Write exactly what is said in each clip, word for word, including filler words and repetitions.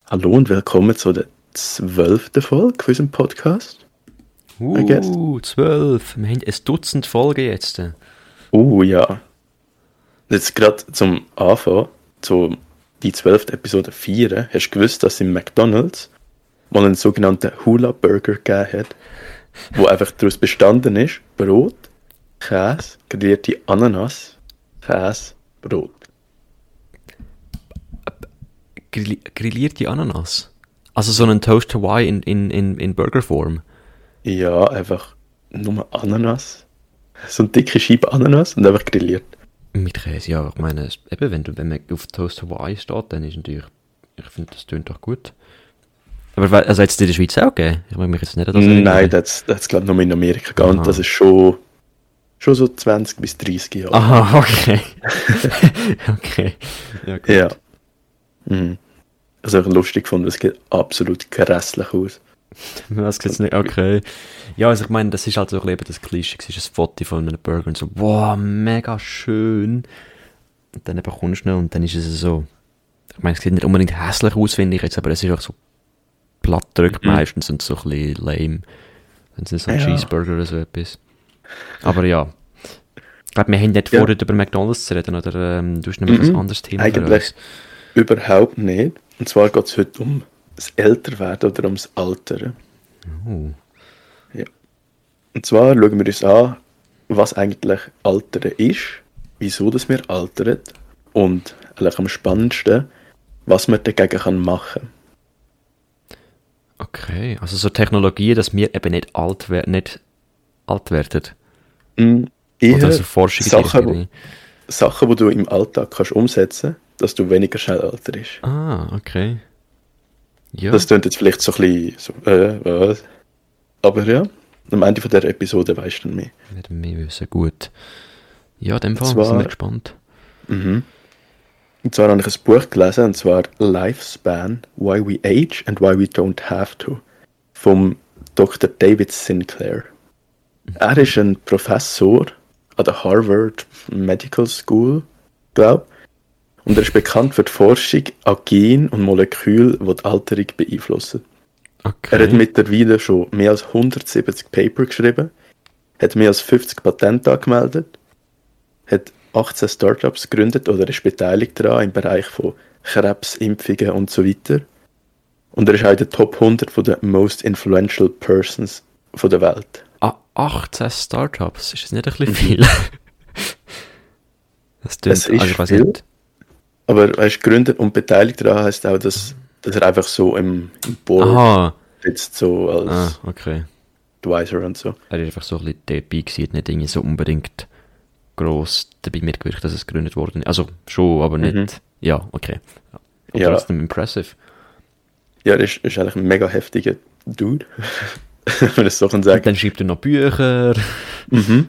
Hallo und willkommen zu der zwölften Folge von unserem Podcast. Uh, zwölf. Wir haben ein Dutzend Folgen jetzt. Uh, ja. Jetzt gerade zum Anfang, zu die zwölfte Episode feiern, hast du gewusst, dass es im McDonald's mal einen sogenannten Hula Burger gegeben hat, wo einfach daraus bestanden ist, Brot, Käse, grillierte Ananas, Käse, Brot. Grill grillierte Ananas? Also so einen Toast Hawaii in, in, in, in Burgerform? Ja, einfach nur Ananas. So eine dicke Scheibe Ananas und einfach grilliert. Mit Käse, ja. Ich meine, eben, wenn, du, wenn man auf Toast Hawaii steht, dann ist natürlich, ich finde, das tönt doch gut. Aber also hat es in der Schweiz auch gegeben? Ich meine mich jetzt nicht an das erinnern. Nein, das hat es glaube ich nur in Amerika gegeben. Und das ist schon, schon so zwanzig bis dreißig Jahre. Aha, okay. Okay. Ja, gut. Ja. Mhm. Also ich lustig gefunden, es geht absolut grässlich aus. Was geht's nicht? Okay. Ja, also ich meine, das ist halt so ein bisschen das Klischee, es ist ein Foto von einem Burger und so, wow, mega schön. Und dann bekommst du ihn und dann ist es so, ich meine, es sieht nicht unbedingt hässlich aus, finde ich jetzt, aber es ist auch so platt gedrückt mhm. meistens und so ein bisschen lame. Wenn es nicht so ein ja. Cheeseburger oder so etwas. Aber ja. Ich glaube, wir haben nicht vor, ja. über McDonald's zu reden, oder ähm, du hast nämlich mhm. ein anderes Thema. Eigentlich überhaupt nicht. Und zwar geht es heute um das Älterwerden oder ums Altern. Oh. Ja. Und zwar schauen wir uns an, was eigentlich Altern ist, wieso dass wir altern und eigentlich am spannendsten, was man dagegen machen kann. Okay, also so Technologien, dass wir eben nicht alt, wer- nicht alt werden. Mm, eher oder so Forschung Sachen, wo, Sachen, die du im Alltag kannst umsetzen kannst, dass du weniger schnell alterst. Ah, okay. Ja. Das klingt jetzt vielleicht so ein bisschen so, äh, was? Aber ja, am Ende von dieser Episode weisst du dann mehr. Wir werden mehr wissen, gut. Ja, in dem Fall zwar, sind wir gespannt. Mhm. Und zwar habe ich ein Buch gelesen, und zwar Lifespan, Why We Age and Why We Don't Have To, vom Doktor David Sinclair. Mhm. Er ist ein Professor an der Harvard Medical School, glaube ich. Und er ist bekannt für die Forschung an Genen und Molekülen, die die Alterung beeinflussen. Okay. Er hat mittlerweile schon mehr als hundertsiebzig Paper geschrieben, hat mehr als fünfzig Patente angemeldet, hat achtzehn Startups gegründet oder ist beteiligt daran im Bereich von Krebsimpfungen und so weiter. Und er ist auch in der Top hundert von den Most Influential Persons von der Welt. Ah, achtzehn Startups, ist das nicht ein bisschen viel? Das tönt, es ist also viel, nicht. Aber er ist gegründet und beteiligt daran, heisst auch, dass, dass er einfach so im, im Board Aha. sitzt, so als Ah, okay. Advisor und so. Er ist einfach so ein bisschen dabei gewesen, nicht irgendwie so unbedingt gross dabei mitgewirkt, dass es gegründet worden ist. Also schon, aber nicht. Mhm. Ja, okay. Und Ja. trotzdem impressive. Ja, er ist, ist eigentlich ein mega heftiger Dude, wenn man es so kann sagen. Und dann schreibt er noch Bücher. Mhm.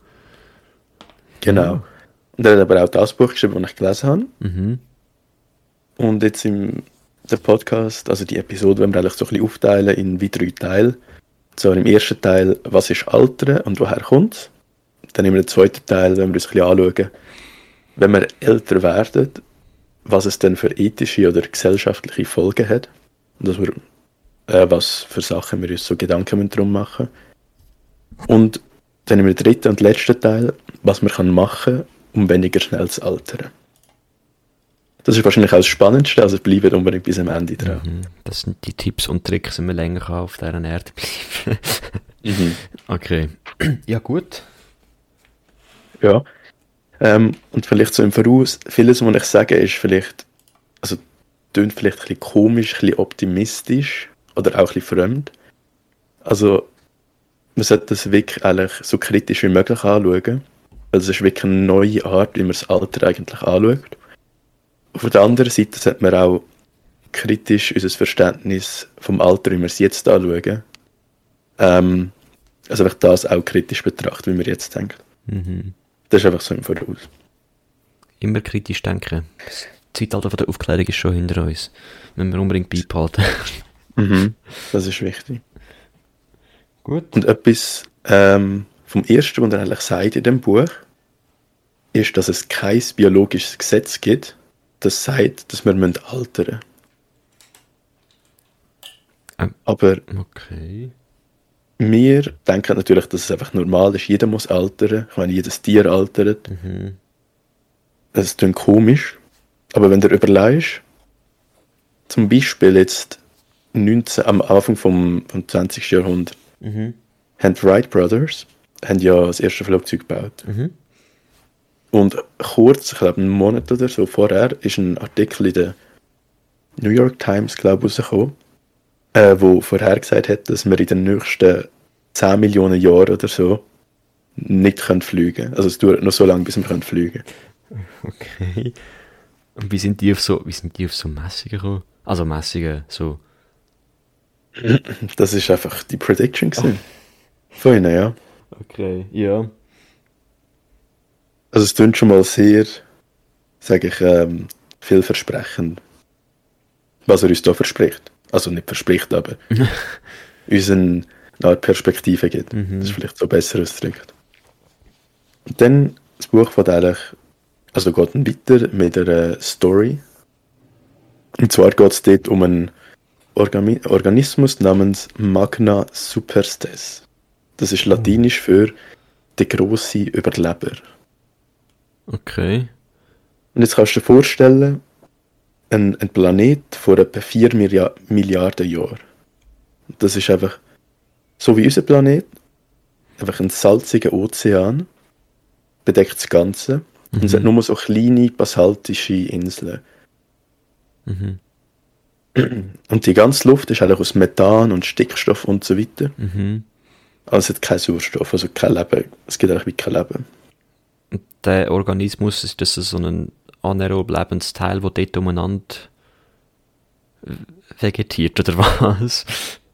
Genau. Und er hat aber auch das Buch geschrieben, das ich gelesen habe. Mhm. Und jetzt im der Podcast, also die Episode, wollen wir eigentlich so ein bisschen aufteilen in wie drei Teile. So im ersten Teil, was ist Altern und woher kommt es? Dann im zweiten Teil, wenn wir uns ein bisschen anschauen, wenn wir älter werden, was es denn für ethische oder gesellschaftliche Folgen hat. Und dass wir, äh, was für Sachen wir uns so Gedanken darum machen. Und dann im dritten und letzten Teil, was man kann machen, um weniger schnell zu altern. Das ist wahrscheinlich auch das Spannendste, also bleibt unbedingt bis am Ende dran. Mhm. Das sind die Tipps und Tricks, wie man länger auf dieser Erde bleiben. Mhm. Okay. Ja, gut. Ja. Ähm, und vielleicht so im Voraus, vieles, was ich sage, ist vielleicht, also tönt vielleicht ein bisschen komisch, ein bisschen optimistisch oder auch ein bisschen fremd. Also man sollte das wirklich eigentlich so kritisch wie möglich anschauen. Weil es ist wirklich eine neue Art, wie man das Alter eigentlich anschaut. Auf der anderen Seite sollte man auch kritisch unser Verständnis vom Alter, wie wir es jetzt anschauen, ähm, also einfach das auch kritisch betrachten, wie wir jetzt denken. Mhm. Das ist einfach so im Voraus. Immer kritisch denken. Das Zeitalter von der Aufklärung ist schon hinter uns. Müssen wir unbedingt beibehalten. Mhm. Das ist wichtig. Gut. Und etwas ähm, vom Ersten, was er eigentlich sagt in dem Buch, ist, dass es kein biologisches Gesetz gibt, das sagt, dass wir altern müssen. Ähm, Aber okay. wir denken natürlich, dass es einfach normal ist. Jeder muss altern. Ich meine, jedes Tier altert. Mhm. Es klingt komisch. Aber wenn du überlegst, zum Beispiel jetzt neunzehn, am Anfang vom, vom zwanzigsten Jahrhundert, Mhm. haben die Wright Brothers haben ja das erste Flugzeug gebaut. Mhm. Und kurz, ich glaube einen Monat oder so vorher, ist ein Artikel in der New York Times, glaube ich, rausgekommen, äh, wo vorhergesagt hat, dass wir in den nächsten zehn Millionen Jahren oder so nicht können fliegen können. Also es dauert noch so lange, bis wir können fliegen. Okay. Und wie sind die auf so, wie sind die auf so Messungen gekommen? Also Messungen, so. Das ist einfach die Prediction gewesen. Von ihnen, ja. Okay, ja. Also es klingt schon mal sehr, sage ich, ähm, vielversprechend, was er uns da verspricht. Also nicht verspricht, aber uns eine Art Perspektive gibt. Mhm. Das ist vielleicht so besser ausgedrückt. Und dann, das Buch fängt eigentlich, also geht dann weiter mit einer Story. Und zwar geht es dort um einen Organ Organismus namens Magna Superstes. Das ist latinisch für der grosse Überleber. Okay. Und jetzt kannst du dir vorstellen, ein, ein Planet vor etwa vier Millia- Milliarden Jahren. Das ist einfach so wie unser Planet, einfach ein salziger Ozean, bedeckt das Ganze. Mhm. Und es hat nur so kleine basaltische Inseln. Mhm. Und die ganze Luft ist eigentlich aus Methan und Stickstoff und so weiter. Mhm. Aber es hat keinen Sauerstoff, also kein Leben. Es gibt eigentlich wie kein Leben. Und der Organismus, ist das so ein anaerob lebendes Teil, das dort umeinander vegetiert, oder was?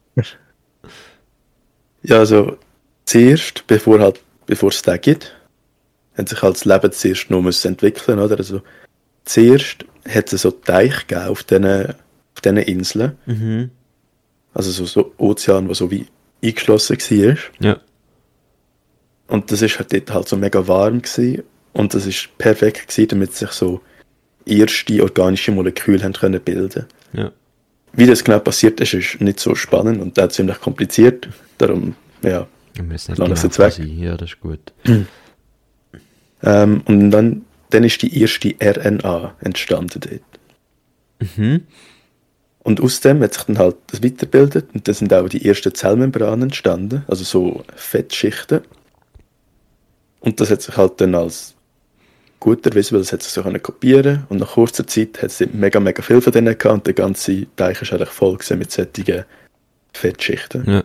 Ja, also zuerst, bevor, halt, bevor es den gibt, hat sich halt das Leben zuerst noch müssen entwickeln, oder? Also zuerst hat es so Teich gegeben auf diesen, auf diesen Inseln. Mhm. Also so, so Ozean, der so wie eingeschlossen war. Ja. Und das ist halt dort halt so mega warm gewesen. Und das ist perfekt gewesen, damit sich so erste organische Moleküle haben können bilden. Ja. Wie das genau passiert ist, ist nicht so spannend und auch ziemlich kompliziert. Darum, ja, Wir müssen nicht Lass genau es jetzt weg. sein. Ja, das ist gut. Ähm, und dann, dann ist die erste R N A entstanden dort. Mhm. Und aus dem hat sich dann halt das weitergebildet und dann sind auch die ersten Zellmembranen entstanden, also so Fettschichten. Und das hat sich halt dann als gut erwiesen, weil es hat sich so können kopieren und nach kurzer Zeit hat es mega, mega viel von denen gehabt und der ganze Teich ist eigentlich voll gewesen mit solchen Fettschichten. Ja.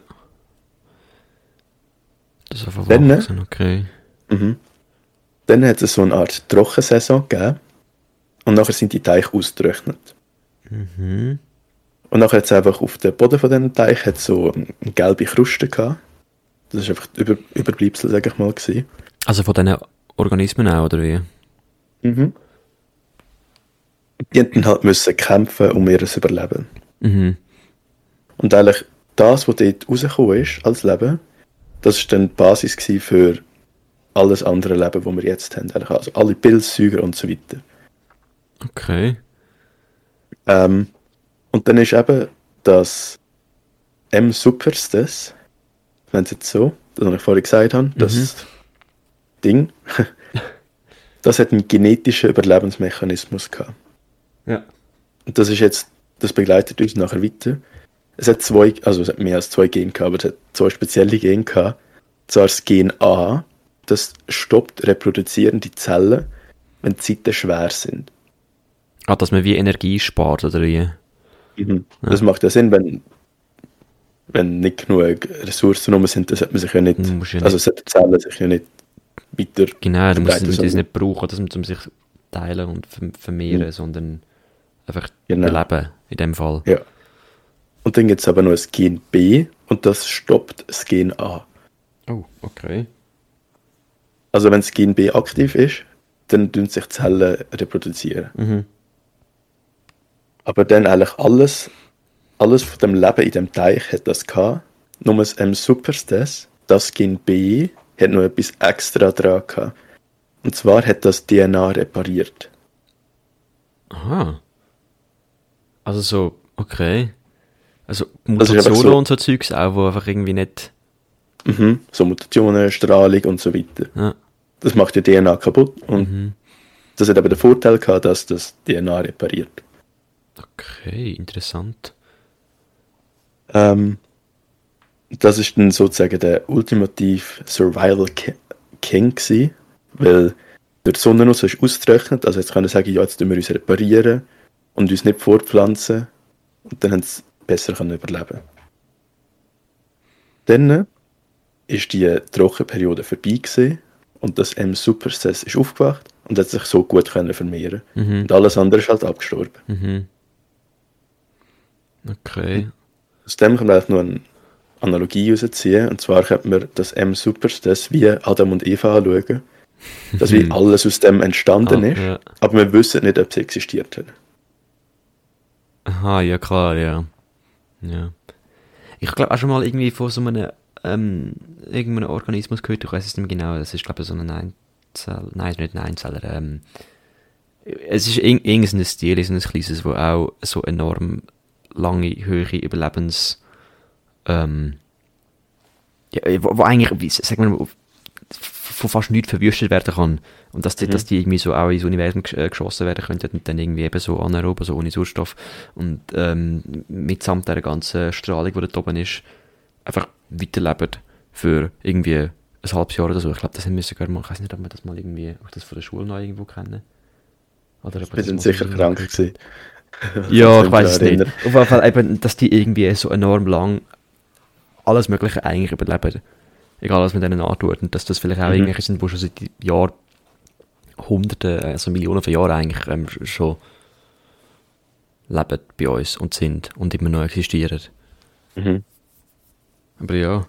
Das ist einfach Dann, wachsen, okay. Mhm. Dann hat es so eine Art Trockensaison gegeben und nachher sind die Teiche ausgetrocknet. Mhm. Und nachher hat es einfach auf dem Boden von diesem Teich hat so eine gelbe Kruste gehabt. Das ist einfach die Über Überbleibsel, sag ich mal, gewesen. Also von diesen Organismen auch, oder wie? Mhm. Die mussten halt müssen kämpfen um ihr Überleben. Mhm. Und eigentlich das, was dort rausgekommen ist als Leben, das war dann die Basis gewesen für alles andere Leben, das wir jetzt haben. Eigentlich also alle Pilzsäuger und so weiter. Okay. Ähm, und dann ist eben das M. superstes, wenn es jetzt so, das was ich vorhin gesagt habe, das Ding, das hat einen genetischen Überlebensmechanismus gehabt. Ja. Und das ist jetzt, das begleitet uns nachher weiter. Es hat zwei, also es hat mehr als zwei Gene gehabt, aber es hat zwei spezielle Gene gehabt. Zwar das Gen A, das stoppt reproduzierende Zellen, wenn die Zeiten schwer sind. Ah, dass man wie Energie spart, oder wie? Mhm. Das macht ja Sinn, wenn, wenn nicht genug Ressourcen rum sind, dann sollte man sich ja nicht, Du musst ja also nicht- sollte die Zellen sich ja nicht weiter Genau, du musst verbreiten, das sondern- nicht brauchen, dass man um sich teilen und verm- vermehren, Mhm. sondern einfach Genau. überleben, in dem Fall. Ja. Und dann gibt es aber noch das Gen B und das stoppt das Gen A. Oh, okay. Also wenn das Gen B aktiv ist, dann tun sich die Zellen reproduzieren. Mhm. Aber dann eigentlich alles, alles von dem Leben in dem Teich hat das gehabt. Nur das M. superstes, das Gen B, hat noch etwas extra dran gehabt. Und zwar hat das D N A repariert. Aha. Also so, okay. Also Das ist einfach Mutationen so- und so Zeugs auch, wo einfach irgendwie nicht... Mhm. So Mutationen, Strahlung und so weiter. Ja. Das macht die D N A kaputt und Mhm. das hat aber den Vorteil gehabt, dass das D N A repariert. Okay, interessant. Ähm, das ist dann sozusagen der ultimative Survival Ki- King gewesen, weil der Sonnennuss ist ausgetrocknet, also jetzt können wir sagen, ja, jetzt tun wir uns reparieren und uns nicht fortpflanzen und dann haben sie besser können überleben. Dann ist die Trockenperiode vorbei gewesen und das M. superstes ist aufgewacht und hat sich so gut können vermehren. Mhm. Und alles andere ist halt abgestorben. Mhm. Okay. Aus dem kann man auch noch eine Analogie herausziehen. Und zwar könnte man das M. superstes wie Adam und Eva anschauen. Dass wie alles aus dem entstanden Ah, ist. ja. Aber wir wissen nicht, ob es existiert hat. Aha, ja klar, ja. Ja. Ich glaube auch schon mal irgendwie von so einem, ähm, irgendeinem Organismus gehört, ich weiß es nicht mehr genau, das ist glaube ich so ein Einzeller, nein, es ist nicht ein Einzeller, ähm, es ist irg- irgendein Stil, so ein kleines, wo auch so enorm lange, höhere Überlebens, ähm, ja, wo, wo eigentlich, wie, sagen wir mal, von fast nichts verwüstet werden kann. Und dass die, Mhm. dass die irgendwie so auch ins Universum gesch- äh, geschossen werden könnten und dann irgendwie eben so anaerob, also ohne Sauerstoff und ähm, mitsamt der ganzen Strahlung, die dort oben ist, einfach weiterleben für irgendwie ein halbes Jahr oder so. Ich glaube, das haben wir sogar mal, ich weiß nicht, ob wir das mal irgendwie, ob ich das von der Schule noch irgendwo kennen. Oder ob Wir das sind mal sicher irgendwo krank gehört. gewesen. Ja, kann ich mich weiß es daran nicht. erinnern. Auf jeden Fall eben, dass die irgendwie so enorm lang alles Mögliche eigentlich überleben. Egal, was man denen antut. Und dass das vielleicht auch Mhm. irgendwelche sind, die schon seit Jahren, Hunderten, also Millionen von Jahren eigentlich ähm, sch- schon leben bei uns und sind und immer noch existieren. Mhm. Aber ja.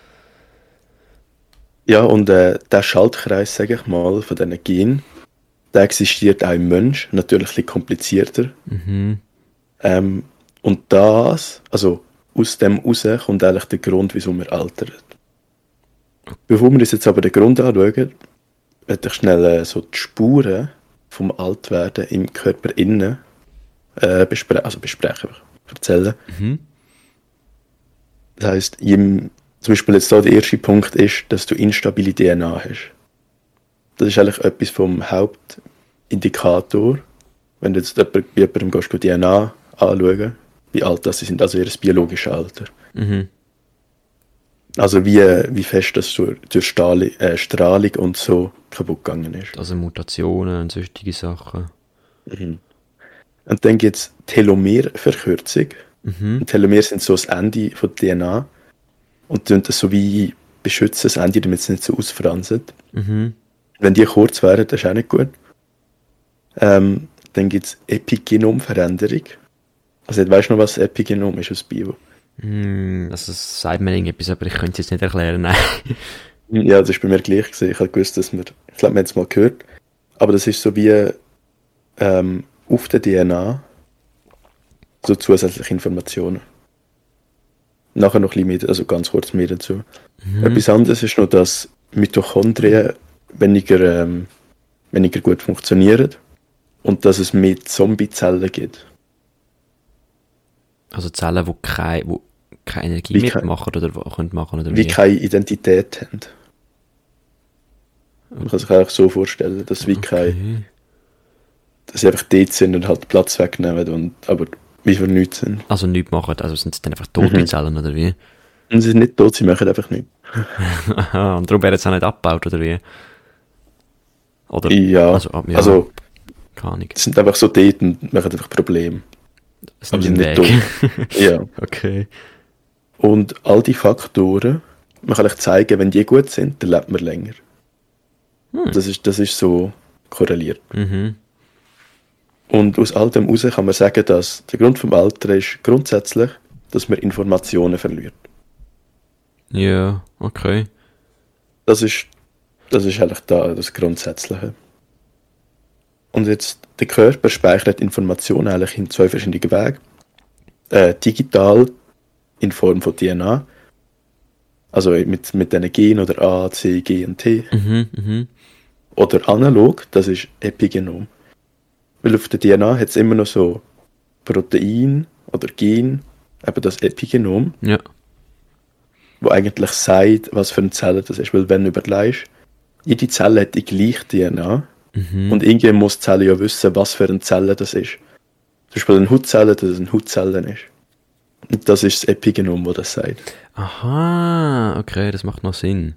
Ja, und äh, der Schaltkreis, sage ich mal, von diesen Genen, der existiert auch im Mensch, natürlich ein bisschen komplizierter. Mhm. Ähm, und das, also aus dem raus kommt eigentlich der Grund, wieso wir altern. Bevor wir uns jetzt aber den Grund anschauen, möchte ich schnell äh, so die Spuren vom Altwerden im Körper innen äh, bespre also besprechen, erzählen. Mhm. Das heisst, im, zum Beispiel jetzt da der erste Punkt ist, dass du instabile D N A hast. Das ist eigentlich etwas vom Hauptindikator, wenn du jetzt jemand, bei jemandem gehst, die D N A anschauen, wie alt das sie sind, also ihr biologisches Alter. Mhm. Also wie, wie fest das durch, durch Strahlung, äh, Strahlung und so kaputt gegangen ist. Also Mutationen und solche Sachen. Mhm. Und dann gibt es Telomerverkürzung. Mhm. Und Telomere sind so das Ende von der D N A und tun das so wie beschützen, das Ende, damit es nicht so ausfranst. Mhm. Wenn die kurz wären, das ist auch nicht gut. Ähm, dann gibt es Epigenomveränderung. Also weißt du noch, was Epigenom ist aus Bio? Mm, also das sagt mir irgendetwas, aber ich könnte es jetzt nicht erklären, nein. Ja, das ist bei mir gleich gewesen. Ich habe gewusst, dass wir, ich glaube, wir haben es mal gehört, aber das ist so wie ähm, auf der D N A so zusätzliche Informationen. Nachher noch ein bisschen mehr, also ganz kurz mehr dazu. Mhm. Etwas anderes ist noch, dass Mitochondrien weniger, ähm, weniger gut funktionieren und dass es mehr Zombiezellen gibt. Also Zellen, die keine, wo keine Energie Wie mehr kein- machen oder wo- können machen oder Wie wie? keine Identität haben. Man kann sich eigentlich so vorstellen, dass wie keine, Okay. dass sie einfach dort sind und halt Platz wegnehmen, und, aber wie für nichts sind. Also nichts machen, also sind es dann einfach tote Mhm. Zellen oder wie? Und sie sind nicht tot, sie machen einfach nichts. Aha, und darum werden sie auch nicht abgebaut oder wie? Oder, Ja, also, ab- ja, also keine Ahnung. sie sind einfach so dort und machen einfach Probleme. Das Aber ist sie ein sind nicht Weg. tot. Ja. Okay. Und all die Faktoren, man kann euch zeigen, wenn die gut sind, dann lebt man länger. Hm. Das ist, das ist so korreliert. Mhm. Und aus all dem heraus kann man sagen, dass der Grund vom Alter ist grundsätzlich, dass man Informationen verliert. Ja, okay. Das ist, das ist eigentlich da das Grundsätzliche. Und jetzt, der Körper speichert Informationen eigentlich in zwei verschiedenen Wegen. Äh, digital in Form von D N A, also mit, mit diesen Genen oder A, C, G und T. Mhm, mhm. Oder analog, das ist Epigenom. Weil auf der D N A hat es immer noch so Protein oder Gen eben das Epigenom, Ja. wo eigentlich sagt, was für eine Zelle das ist. Weil wenn du überlegst, jede Zelle hat die gleiche D N A Mhm. und irgendwie muss die Zelle ja wissen, was für eine Zelle das ist. Zum Beispiel eine Hautzelle, dass es eine Hautzelle ist. Und das ist das Epigenom, das das sagt. Aha, okay, das macht noch Sinn.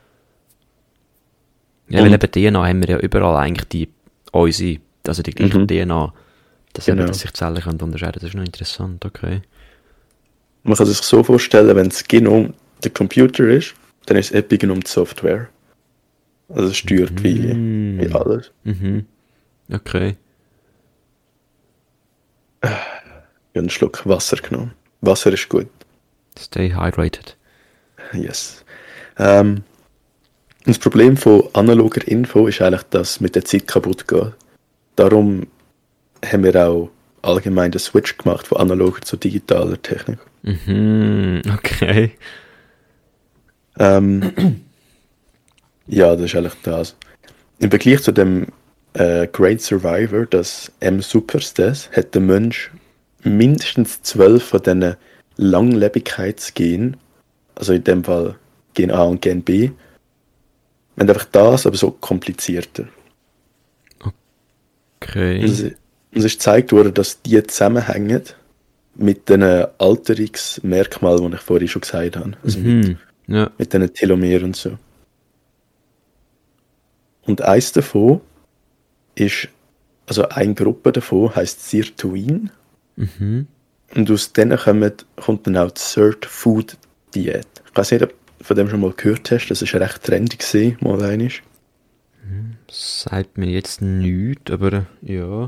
Ja, Und- weil eben D N A haben wir ja überall eigentlich die, unsere, also die gleiche Mhm. D N A. Dass, Genau. eben, dass sich die Zellen können unterscheiden können. Das ist noch interessant, okay. Man kann sich so vorstellen, wenn das Genom der Computer ist, dann ist das Epigenom die Software. Also es steuert wie, Mm. wie alles. Mhm. Okay. Ich habe einen Schluck Wasser genommen. Wasser ist gut. Stay hydrated. Yes. Ähm, das Problem von analoger Info ist eigentlich, dass es mit der Zeit kaputt geht. Darum haben wir auch allgemein den Switch gemacht von analoger zu digitaler Technik. Mhm, okay. Ähm, ja, das ist eigentlich das. Im Vergleich zu dem äh, Great Survivor, das M. Superstes, hat der Mensch mindestens zwölf von diesen Langlebigkeitsgenen, also in dem Fall Gen A und Gen B, und einfach das, aber so komplizierter. Okay. Und es, und es ist gezeigt worden, dass die zusammenhängen mit den Alterungsmerkmalen, die ich vorhin schon gesagt habe. Also mit, Mhm. Ja. mit den Telomeren und so. Und eins davon ist, also eine Gruppe davon heisst Sirtuin. Mhm. Und aus denen kommt, kommt dann auch die Cert Food Diät. Ich weiß nicht, ob du von dem schon mal gehört hast, das ist recht trendy gewesen, mal einmal. Sagt mir jetzt nichts, aber ja.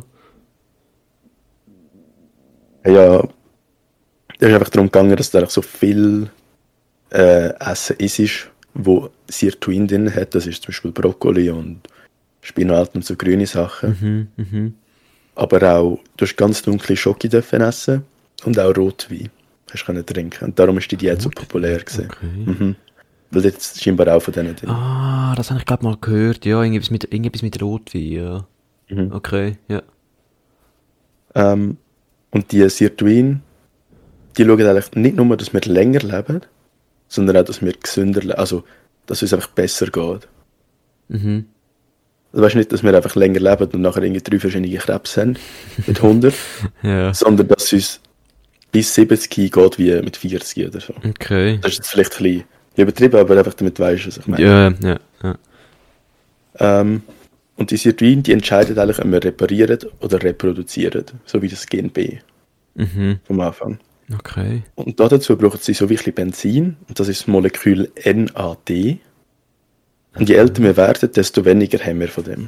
Ja, es ist einfach darum gegangen, dass da so viel äh, Essen ist, wo Sirtuin drin hat. Das ist zum Beispiel Brokkoli und Spinat und so grüne Sachen. Mhm. Mhm. Aber auch, du hast ganz dunkle Schoki dürfen essen und auch Rotwein hast du können trinken. Und darum ist die Diät so populär gewesen. Okay. Mhm. Weil jetzt scheinbar auch von denen drin. Ah, das habe ich glaube mal gehört. Ja, irgendwas mit, irgendwas mit Rotwein, ja. Mhm. Okay, ja. Ähm, und die Sirtuin, die schauen eigentlich nicht nur, dass wir länger leben, sondern auch, dass wir gesünder leben. Also, dass es uns einfach besser geht. Mhm. Du weißt nicht, dass wir einfach länger leben und nachher irgendwie drei verschiedene Krebs haben mit hundert, Ja. sondern dass es uns bis siebzig geht wie mit vierzig oder so. Okay. Das ist jetzt vielleicht ein bisschen übertrieben, aber einfach damit weißt du, was ich meine. Ja, ja, ja. Ähm, und die Sirtuin, die entscheiden eigentlich, ob wir reparieren oder reproduzieren, so wie das Gen B Mhm. vom Anfang. Okay. Und dazu brauchen sie so wie ein bisschen Benzin, und das ist das Molekül N A D. Und je älter wir werden, desto weniger haben wir von dem.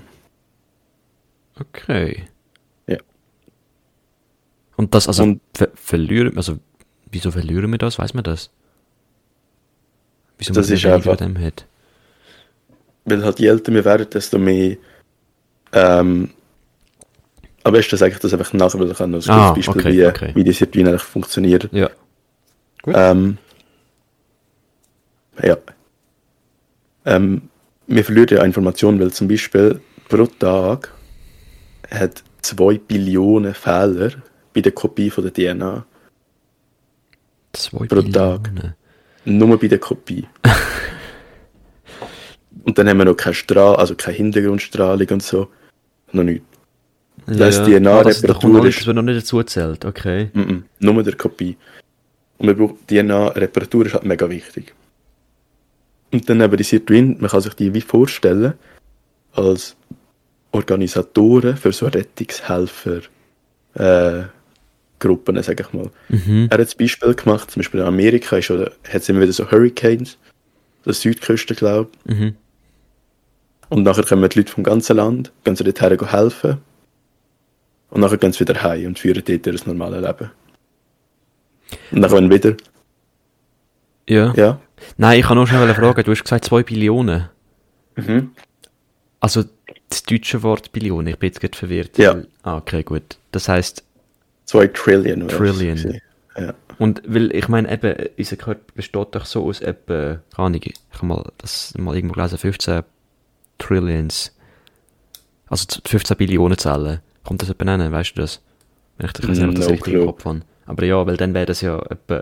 Okay. Ja. Und das, also, Und- ver verlieren, also, wieso verlieren wir das? Weiß man das? Wieso Das man ist weniger einfach- von dem hat? Weil halt je älter wir werden, desto mehr. Ähm, am besten sage ich das einfach nachher, weil ich habe noch ein Ah, gutes Beispiel, okay, wie, okay. wie die Sirtuin eigentlich funktioniert. Ja. Gut. Ähm, ja. Ähm, wir verlieren ja Informationen, weil zum Beispiel pro Tag hat zwei Billionen Fehler bei der Kopie von der D N A. Zwei pro Tag. Billionen. Nur bei der Kopie. Und dann haben wir noch keine Strahlung, also keine Hintergrundstrahlung und so. Noch nichts. Das D N A Ah, das, da kommt noch Reparatur nicht, ist- das wird noch nicht dazu gezählt, okay. Mm -mm, nur der Kopie. Und man braucht D N A-Reparatur ist halt mega wichtig. Und dann eben die Sirtuin, man kann sich die wie vorstellen, als Organisatoren für so Rettungshelfer äh, Gruppen, sag ich mal. Mhm. Er hat das Beispiel gemacht, zum Beispiel in Amerika ist, oder, hat es immer wieder so Hurricanes, der Südküste, glaube ich. Mhm. Und nachher kommen die Leute vom ganzen Land, gehen sie dorthin gehen helfen. Und nachher gehen sie wieder heim und führen dort ihr normales Leben. Und dann kommen wieder, Ja. ja. Nein, ich kann nur schnell fragen, du hast gesagt zwei Billionen. Mhm. Also das deutsche Wort Billion, ich bin jetzt gerade verwirrt. Ja. Weil- Ah, okay, gut. Das heisst, Zwei Trillion. oder Trillion. was gewesen. Ja. und weil, ich meine eben, unser Körper besteht doch so aus etwa, keine Ahnung, ich habe mal, das mal irgendwo gelesen, fünfzehn Trillions. Also z- fünfzehn Billionen Zellen. Kommt das jemand nennen, weißt du das? Wenn ich, ich weiß nicht, ob ich das No richtig im clue. Kopf habe. Aber ja, weil dann wäre das ja etwa...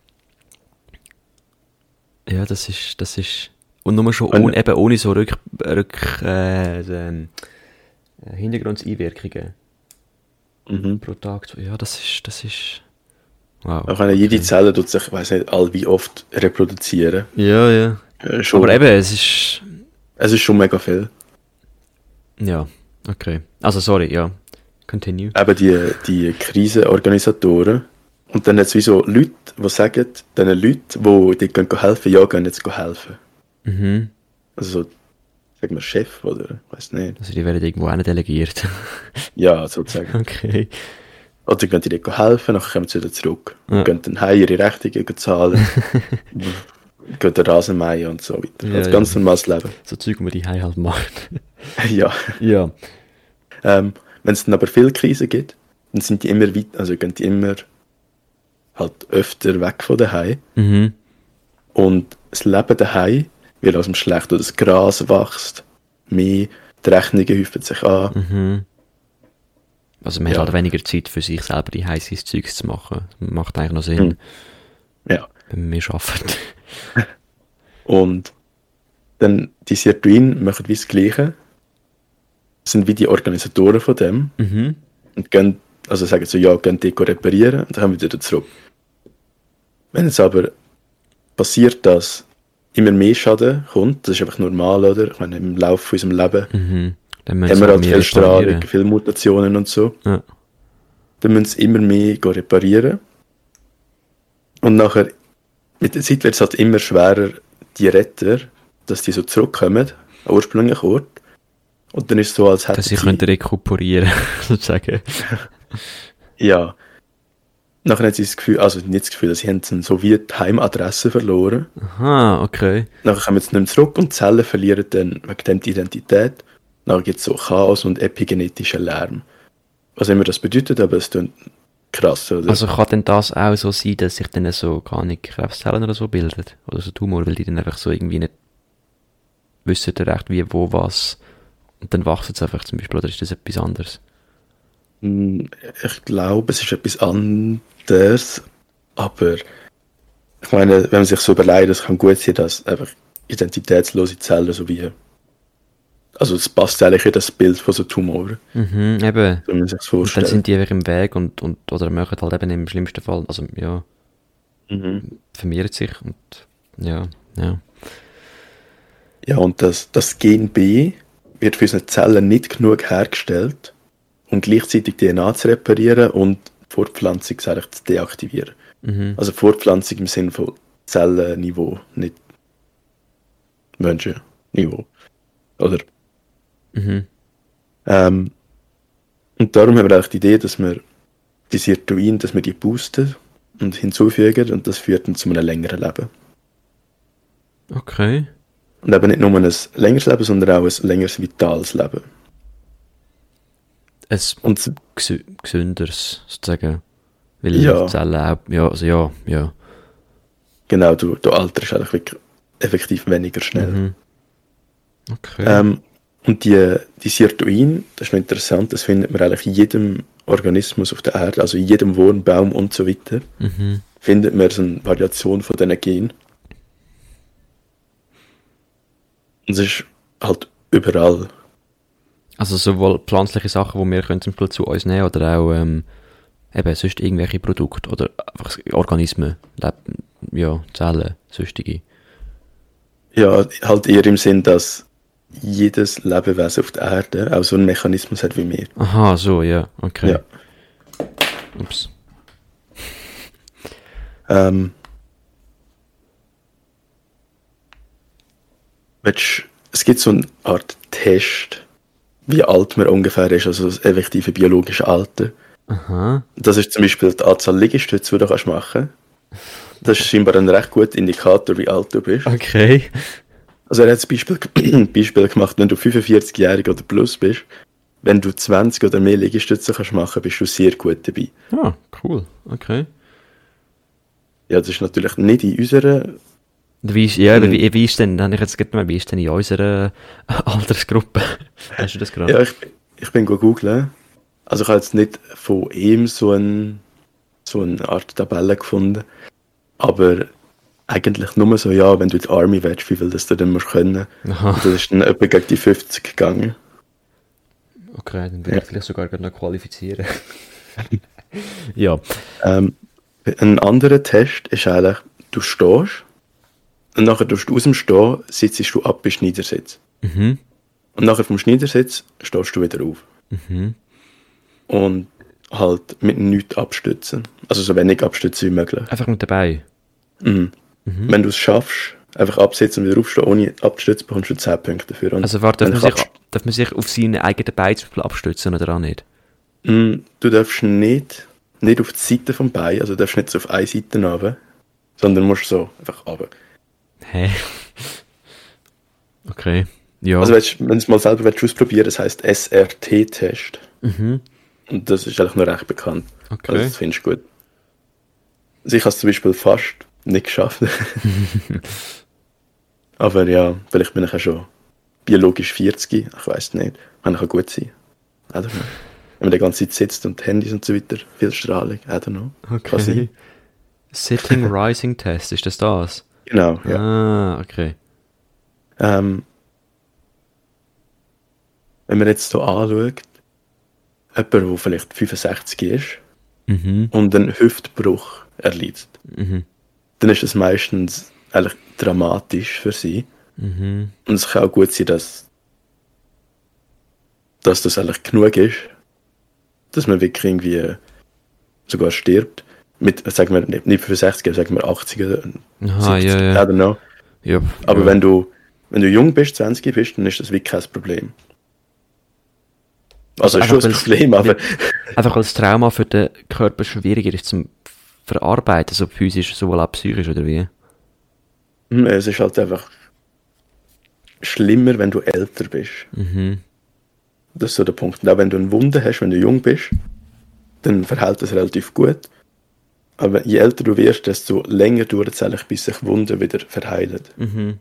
Ja, das ist, das ist... Und nur schon ohne, eben ohne so Rück... Rück äh, ähm, Hintergrundeinwirkungen. Mhm. Pro Tag. Ja, das ist... Das ist... Wow. Auch wenn jede Zelle tut sich, ich weiß nicht, all wie oft reproduzieren. Ja, ja. Äh, schon, aber eben, es ist... Es ist schon mega viel. Ja, okay. Also, sorry, ja. Continue. Eben die, die Krisenorganisatoren. Und dann hat es wie so Leute, die sagen, diesen Leuten, die dort helfen, ja, gehen jetzt helfen. Mhm. Also so, sagen wir Chef, oder? Ich weiß nicht. Also die werden irgendwo auch delegiert. Ja, sozusagen. Okay. Oder gehen die dort helfen, dann kommen sie wieder zurück. Ja. Gehen dann heim ihre Rechnungen zahlen. Gehen den Rasen mähen und so weiter. Ja, Als ja. ganz normales Leben. So Zeug, die man die Hause halt macht. Ja. Ja. Ähm, wenn es dann aber viele Krisen gibt, dann sind die immer weit, also gehen die immer halt öfter weg von daheim. Mhm. Und das Leben daheim wird aus dem Schlecht, oder das Gras wächst mehr, die Rechnungen häufen sich an. Mhm. Also man Ja. hat halt weniger Zeit für sich selber die heißes Zeugs zu machen. Macht eigentlich noch Sinn, Mhm. Ja. wenn man mehr arbeitet. Und dann die Sirtuine machen wie das Gleiche. Sind wie die Organisatoren von dem. Mhm. Und gehen, also sagen so, ja, gehen die reparieren und dann kommen wir wieder zurück. Wenn es aber passiert, dass immer mehr Schaden kommt, das ist einfach normal, oder? Ich meine, im Laufe unserem Leben Mhm. Dann haben müssen wir sie halt mehr viel Strahlung, reparieren. viele Mutationen und so. Ja. Dann müssen sie immer mehr gehen reparieren. Und nachher, mit der Zeit wird es halt immer schwerer, die Retter, dass die so zurückkommen, an ursprünglichen Ort. Und dann ist es so, als hätten Dass sie sie... können rekuperieren, sozusagen. Ja. Nachher haben sie das Gefühl, also nicht das Gefühl, sie haben dann so wie die Heimadresse verloren. Aha, okay. Nachher kommen sie nicht mehr zurück und die Zellen verlieren dann wegen dem die Identität. Nachher gibt es so Chaos und epigenetischen Lärm. Was immer das bedeutet, aber es klingt krass, oder? Also kann denn das auch so sein, dass sich dann so gar nicht Krebszellen oder so bilden? Oder so Tumor, weil die dann einfach so irgendwie nicht wissen recht wie, wo, was. Und dann wachsen sie einfach zum Beispiel, oder ist das etwas anderes? Hm, Ich glaube, es ist etwas anderes, aber ich meine, wenn man sich so überlegt, es kann gut sein, dass einfach identitätslose Zellen so wie, also es passt eigentlich in das Bild von so Tumoren, Mhm, eben. wenn man sich das Und dann vorstellt. sind die einfach im Weg und, und oder machen halt eben im schlimmsten Fall, also ja, Mhm. vermehren sich und ja, ja. Ja, und das, das Gen B wird für unsere Zellen nicht genug hergestellt, um gleichzeitig D N A zu reparieren und Fortpflanzung eigentlich zu deaktivieren. Mhm. Also Fortpflanzung im Sinne von Zellenniveau, nicht Menschenniveau. Oder? Mhm. Ähm, und darum haben wir auch die Idee, dass wir die Sirtuine, dass wir die boosten und hinzufügen und das führt dann zu einem längeren Leben. Okay. Und eben nicht nur ein längeres Leben, sondern auch ein längeres vitales Leben. Ein Und gesü gesünderes, sozusagen. Weil Ja. die Zellen auch, ja, also ja, ja. genau, du, du alterst eigentlich wirklich effektiv weniger schnell. Mhm. Okay. Ähm, und die, die Sirtuine, das ist noch interessant, das findet man eigentlich in jedem Organismus auf der Erde, also in jedem Wurm, Baum und so weiter, Mhm. findet man so eine Variation von diesen Genen. Und es ist halt überall. Also sowohl pflanzliche Sachen, die wir können zum Beispiel zu uns nehmen, oder auch ähm, eben sonst irgendwelche Produkte oder einfach Organismen, Leb ja, Zellen, sonstige. Ja, halt eher im Sinn, dass jedes Lebewesen auf der Erde auch so einen Mechanismus hat wie wir. Aha, so, ja, okay. Ja. Ups. Ähm, willst, es gibt so eine Art Test, wie alt man ungefähr ist, also das effektive biologische Alter. Aha. Das ist zum Beispiel die Anzahl Liegestütze, die du kannst machen kannst. Das ist scheinbar ein recht guter Indikator, wie alt du bist. Okay. Also er hat das Beispiel, Beispiel gemacht, wenn du fünfundvierzig-jährig oder plus bist, wenn du zwanzig oder mehr Liegestütze kannst machen, bist du sehr gut dabei. Ah, cool. Okay. Ja, das ist natürlich nicht in unserer... Wie ist, ja, Mhm. wie, wie ist denn, dann ich jetzt gerade mal, wie ist denn in unserer Altersgruppe? Hast du das gerade? Ja, ich, ich bin gut googeln. Also ich habe jetzt nicht von ihm so einen so eine Art Tabelle gefunden. Aber eigentlich nur so, ja, wenn du in die Army willst, wie viel das du dann musst können. Aha. Und das ist dann etwa gegen die fünfzig gegangen. Okay, dann würde Ja. ich vielleicht sogar noch qualifizieren. Ja. Ähm, ein anderer Test ist eigentlich, du stehst und nachher tust du aus dem Stehen, sitzt du ab bis Schneidersitz. Mhm. Und nachher vom Schneidersitz stehst du wieder auf. Mhm. Und halt mit nichts abstützen. Also so wenig abstützen wie möglich. Einfach mit dabei. Mhm. Mhm. Wenn du es schaffst, einfach absitzen und wieder aufstehen, ohne abzustützen, bekommst du zehn Punkte dafür. Und Also warte, darf wenn man, du sich, darf man sich auf seine eigenen Beine zum Beispiel abstützen oder auch nicht? Mm, Du darfst nicht, nicht auf die Seite vom Bein, also du darfst nicht so auf eine Seite runter, sondern musst so einfach runter. Hä? Okay. Ja. Also wenn du es mal selber willst, ausprobieren, das heisst S R T-Test. Mhm. Und das ist eigentlich noch recht bekannt. Okay. Also das findest du gut. Also ich habe es zum Beispiel fast nicht geschafft. Aber ja, vielleicht bin ich ja schon biologisch vierzig, ich weiß nicht. Kann ich auch gut sein. I don't know. Wenn man die ganze Zeit sitzt und Handys und so weiter, viel Strahlung, I don't know. Kann sein. Okay. Sitting Rising Test, ist das das? Genau, ja. Ah, okay. Ähm, wenn man jetzt so anschaut, jemand, der vielleicht fünfundsechzig ist Mhm. und einen Hüftbruch erleidet, Mhm. dann ist das meistens eigentlich dramatisch für sie. Mhm. Und es kann auch gut sein, dass, dass das eigentlich genug ist, dass man wirklich irgendwie sogar stirbt. Mit, sagen wir, nicht nicht fünfundsechzig, sagen wir achtzig oder Aha, siebzig, ja, I ja. don't know. Ja, Aber ja. wenn du, wenn du jung bist, zwanzig bist, dann ist das wirklich kein Problem. Also, Also ist schon einfach, ein weil's- Problem, aber Einfach als Trauma für den Körper schwieriger ist zum Verarbeiten, so physisch, sowohl auch psychisch, oder wie? hm, es ist halt einfach schlimmer, wenn du älter bist. Mhm. Das ist so der Punkt. Und auch wenn du eine Wunde hast, wenn du jung bist, dann verhält das relativ gut. Aber je älter du wirst, desto länger dauert es eigentlich, bis sich Wunden wieder verheilen. Mhm.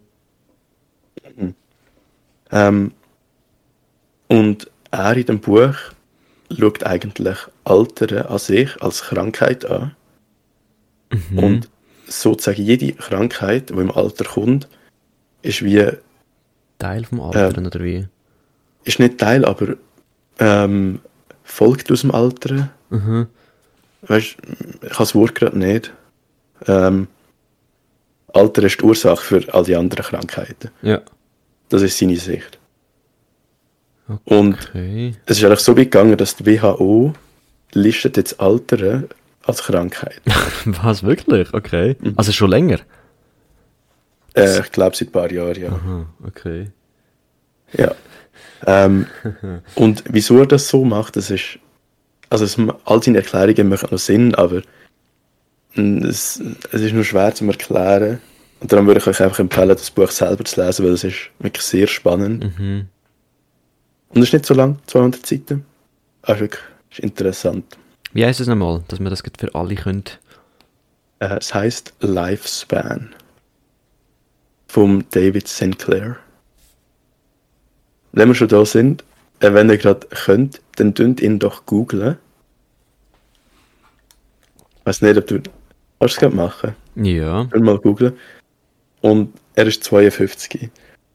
Ähm, und er in dem Buch schaut eigentlich Altern an sich als Krankheit an. Mhm. Und sozusagen jede Krankheit, die im Alter kommt, ist wie, Teil vom Alteren, oder wie? ist nicht Teil, aber ähm, folgt aus dem Alter. Mhm. Weißt, ich habe das Wort gerade nicht. Ähm, Alter ist die Ursache für all die anderen Krankheiten. Ja. Das ist seine Sicht. Und Okay. es ist eigentlich so weit gegangen, dass die W H O listet jetzt Altern als Krankheit. Was, wirklich? Okay. Also schon länger? Äh, ich glaube seit ein paar Jahren, ja. Aha, okay. ja. Ähm, und wieso er das so macht, das ist, also es, all seine Erklärungen machen noch Sinn, aber mm, es, es ist nur schwer zu erklären. Und darum würde ich euch einfach empfehlen, das Buch selber zu lesen, weil es ist wirklich sehr spannend. Mhm. Und es ist nicht so lang, zweihundert Seiten. Aber wirklich ist interessant. Wie heisst es nochmal, dass man das gut für alle könnt? Äh, es heisst Lifespan. Vom David Sinclair. Wenn wir schon da sind, äh, wenn ihr gerade könnt, dann könnt ihn doch googlen. Ich weiß nicht, ob du... Kannst du es gerade machen? Ja. Ich will mal googlen. Und er ist zweiundfünfzig.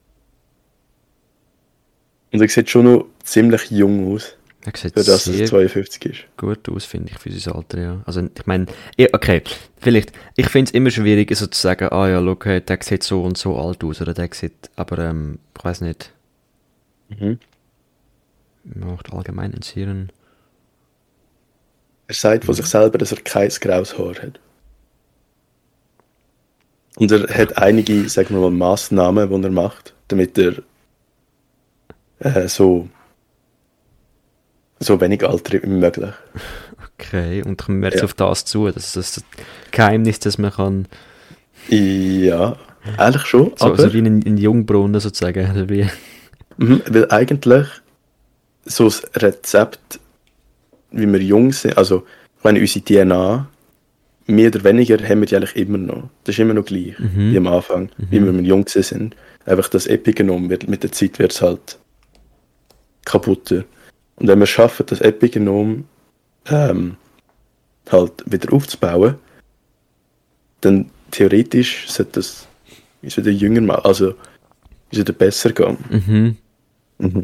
Und er sieht schon noch ziemlich jung aus, Er sieht für das, dass sehr er zweiundfünfzig ist. gut aus, finde ich, für sein Alter, ja. Also, ich meine, ja, okay, vielleicht, ich finde es immer schwierig, so zu sagen, ah ja, schau, hey, der sieht so und so alt aus, oder der sieht, aber, ähm, ich weiß nicht, Mhm. macht allgemein interessieren. Er sagt von sich selber, dass er kein graues Haar hat. Und er hat einige, sagen wir mal, Massnahmen, die er macht, damit er äh, so, so wenig altert wie möglich. Okay, und kommen wir jetzt Ja. auf das zu, das ist das Geheimnis, dass man kann, Ja, eigentlich schon, so, aber so wie ein, ein Jungbrunnen sozusagen, oder wie, mhm, weil eigentlich so das Rezept, wie wir jung sind, also ich meine, unsere D N A, mehr oder weniger haben wir die eigentlich immer noch. Das ist immer noch gleich, Mhm. wie am Anfang, wie wir jung sind. Einfach das Epigenom, wird, mit der Zeit wird es halt kaputter. Und wenn wir es schaffen, das Epigenom ähm, halt wieder aufzubauen, dann theoretisch sollte das ist wieder jünger machen, also ist wieder besser gehen. Mhm. Mhm.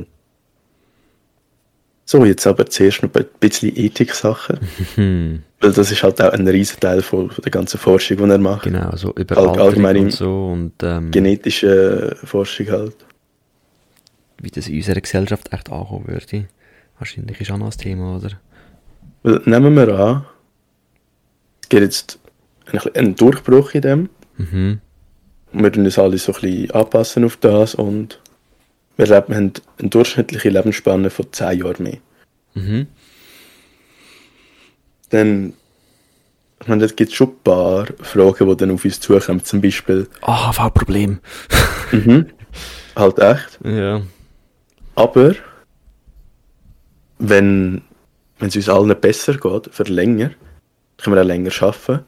So, jetzt aber zuerst noch ein bisschen Ethik-Sachen, Mhm. weil das ist halt auch ein riesen Teil von, von der ganzen Forschung, die er macht. Genau, so über All- Alterung allgemein und im- so und ähm, Genetische Forschung halt. wie das in unserer Gesellschaft echt ankommen würde. Wahrscheinlich ist auch noch ein Thema, oder? Weil, nehmen wir an, es gibt jetzt ein- einen Durchbruch in dem. Mhm. Und wir tun uns alle so ein bisschen anpassen auf das und wir leben, haben eine durchschnittliche Lebensspanne von zehn Jahren mehr. Mhm. Dann, ich meine, es gibt schon ein paar Fragen, die dann auf uns zukommen. Zum Beispiel, Ah, oh, Problem. mhm, halt echt. Ja. Aber wenn, wenn es uns allen besser geht, für länger, können wir auch länger arbeiten.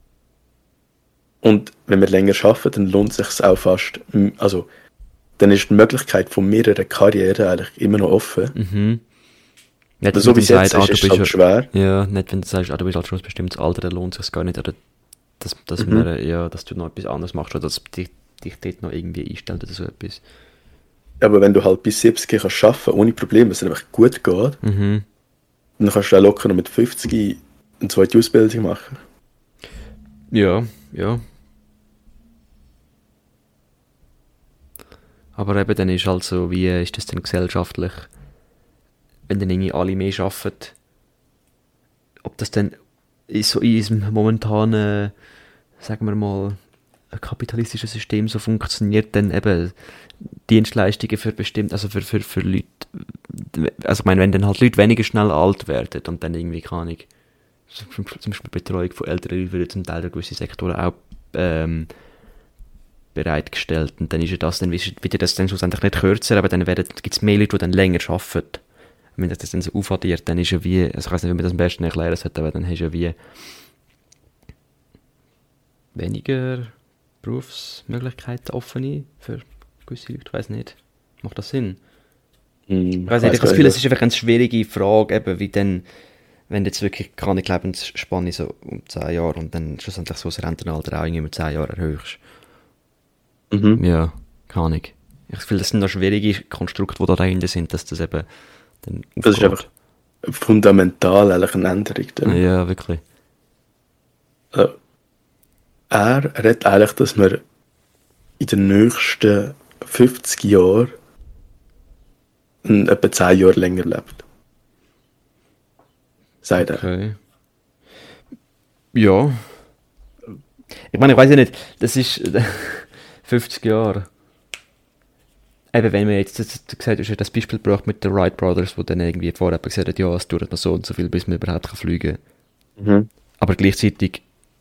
Und wenn wir länger arbeiten, dann lohnt es sich auch fast, m- also dann ist die Möglichkeit von mehreren Karrieren eigentlich immer noch offen. Mhm. Nicht, Aber so wenn wie du es jetzt sagst, ah, ist, du ist es bist halt ja- schwer. Ja, nicht wenn du sagst, ah, du bist halt schon ein bestimmtes Alter, dann lohnt es sich gar nicht, oder dass, dass, Mhm. man, ja, dass du noch etwas anderes machst, oder dass dich, dich dort noch irgendwie einstellt oder so etwas. Aber wenn du halt bis siebzig kannst arbeiten, ohne Probleme, dass es einfach gut geht, Mhm. dann kannst du auch locker noch mit fünfzig eine zweite Ausbildung machen. Ja, ja. Aber eben dann ist halt so, wie ist das denn gesellschaftlich, wenn dann irgendwie alle mehr arbeiten, ob das dann in so in unserem momentanen, sagen wir mal, kapitalistischen System so funktioniert, dann eben Dienstleistungen für bestimmt, also für, für, für Leute, also ich meine, wenn dann halt Leute weniger schnell alt werden und dann irgendwie, keine Ahnung, zum zum Beispiel Betreuung von älteren Leuten wird zum Teil durch gewisse Sektoren auch ähm, bereitgestellt und dann ist ja das dann, wird ja das dann schlussendlich nicht kürzer, aber dann gibt es mehr Leute, die dann länger arbeiten. Wenn das dann so aufaddiert, dann ist ja wie, also ich weiß nicht, wie man das am besten erklären sollte, aber dann hast du ja wie weniger Berufsmöglichkeiten offene für gewisse Leute, ich weiß nicht. Macht das Sinn? Hm, Ich weiß nicht, ich habe das Gefühl, es ist einfach eine schwierige Frage, eben wie dann, wenn jetzt wirklich keine Lebensspanne so um zehn Jahre und dann schlussendlich so das Rentenalter auch irgendwie um zehn Jahre erhöhst. Mhm. Ja, keine Ahnung. Ich habe das Gefühl, das sind noch schwierige Konstrukte, die da dahinter sind, dass das eben dann Das ist aufgeht. einfach fundamental eigentlich eine Änderung. Dann. Ja, wirklich. Äh, er redet eigentlich, dass wir in den nächsten fünfzig Jahren n- etwa zehn Jahre länger lebt. Sagt er. Okay. Ja. Ich meine, ich weiß ja nicht, das ist fünfzig Jahre. Eben, wenn wir jetzt, das, du gesagt hast, das Beispiel gebracht mit den Wright Brothers, wo dann irgendwie vorher gesagt hat, ja, es dauert noch so und so viel, bis man überhaupt kann fliegen kann. Mhm. Aber gleichzeitig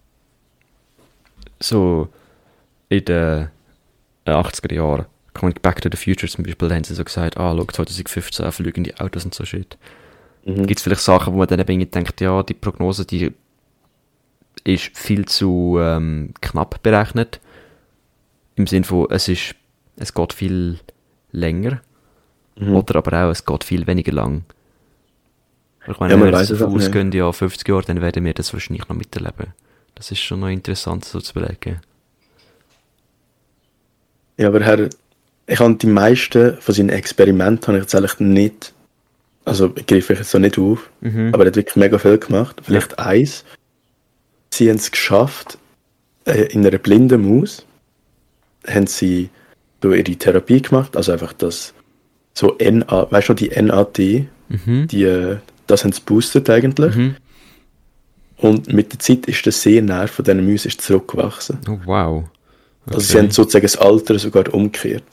so in den achtziger Jahren, kommt Back to the Future zum Beispiel, da haben sie so gesagt, ah, schau, zwanzig fünfzehn fliegen die Autos und so shit. Mhm. Gibt es vielleicht Sachen, wo man dann eben irgendwie denkt, ja, die Prognose, die ist viel zu ähm, knapp berechnet. Im Sinne von, es ist, es geht viel länger. Mhm. Oder aber auch, es geht viel weniger lang. Ich meine, Ja, man wenn wir weiss jetzt es davon auch nicht. ausgehen, ja, fünfzig Jahre, dann werden wir das wahrscheinlich noch miterleben. Das ist schon noch interessant, so zu überlegen. Ja, aber Herr, ich habe die meisten von seinen Experimenten habe ich jetzt eigentlich nicht, also ich greife ich jetzt so nicht auf, Mhm. aber er hat wirklich mega viel gemacht. Vielleicht eins. Sie haben es geschafft, äh, in einer blinden Maus haben sie so ihre Therapie gemacht, also einfach das so N A, weißt du noch, die N A T, Mhm. die, äh, das haben sie boostet eigentlich. Mhm. Und mit der Zeit ist der Sehnerv von diesen Mäusen ist zurückgewachsen. Oh, wow. Also sie haben sozusagen das Alter sogar umgekehrt.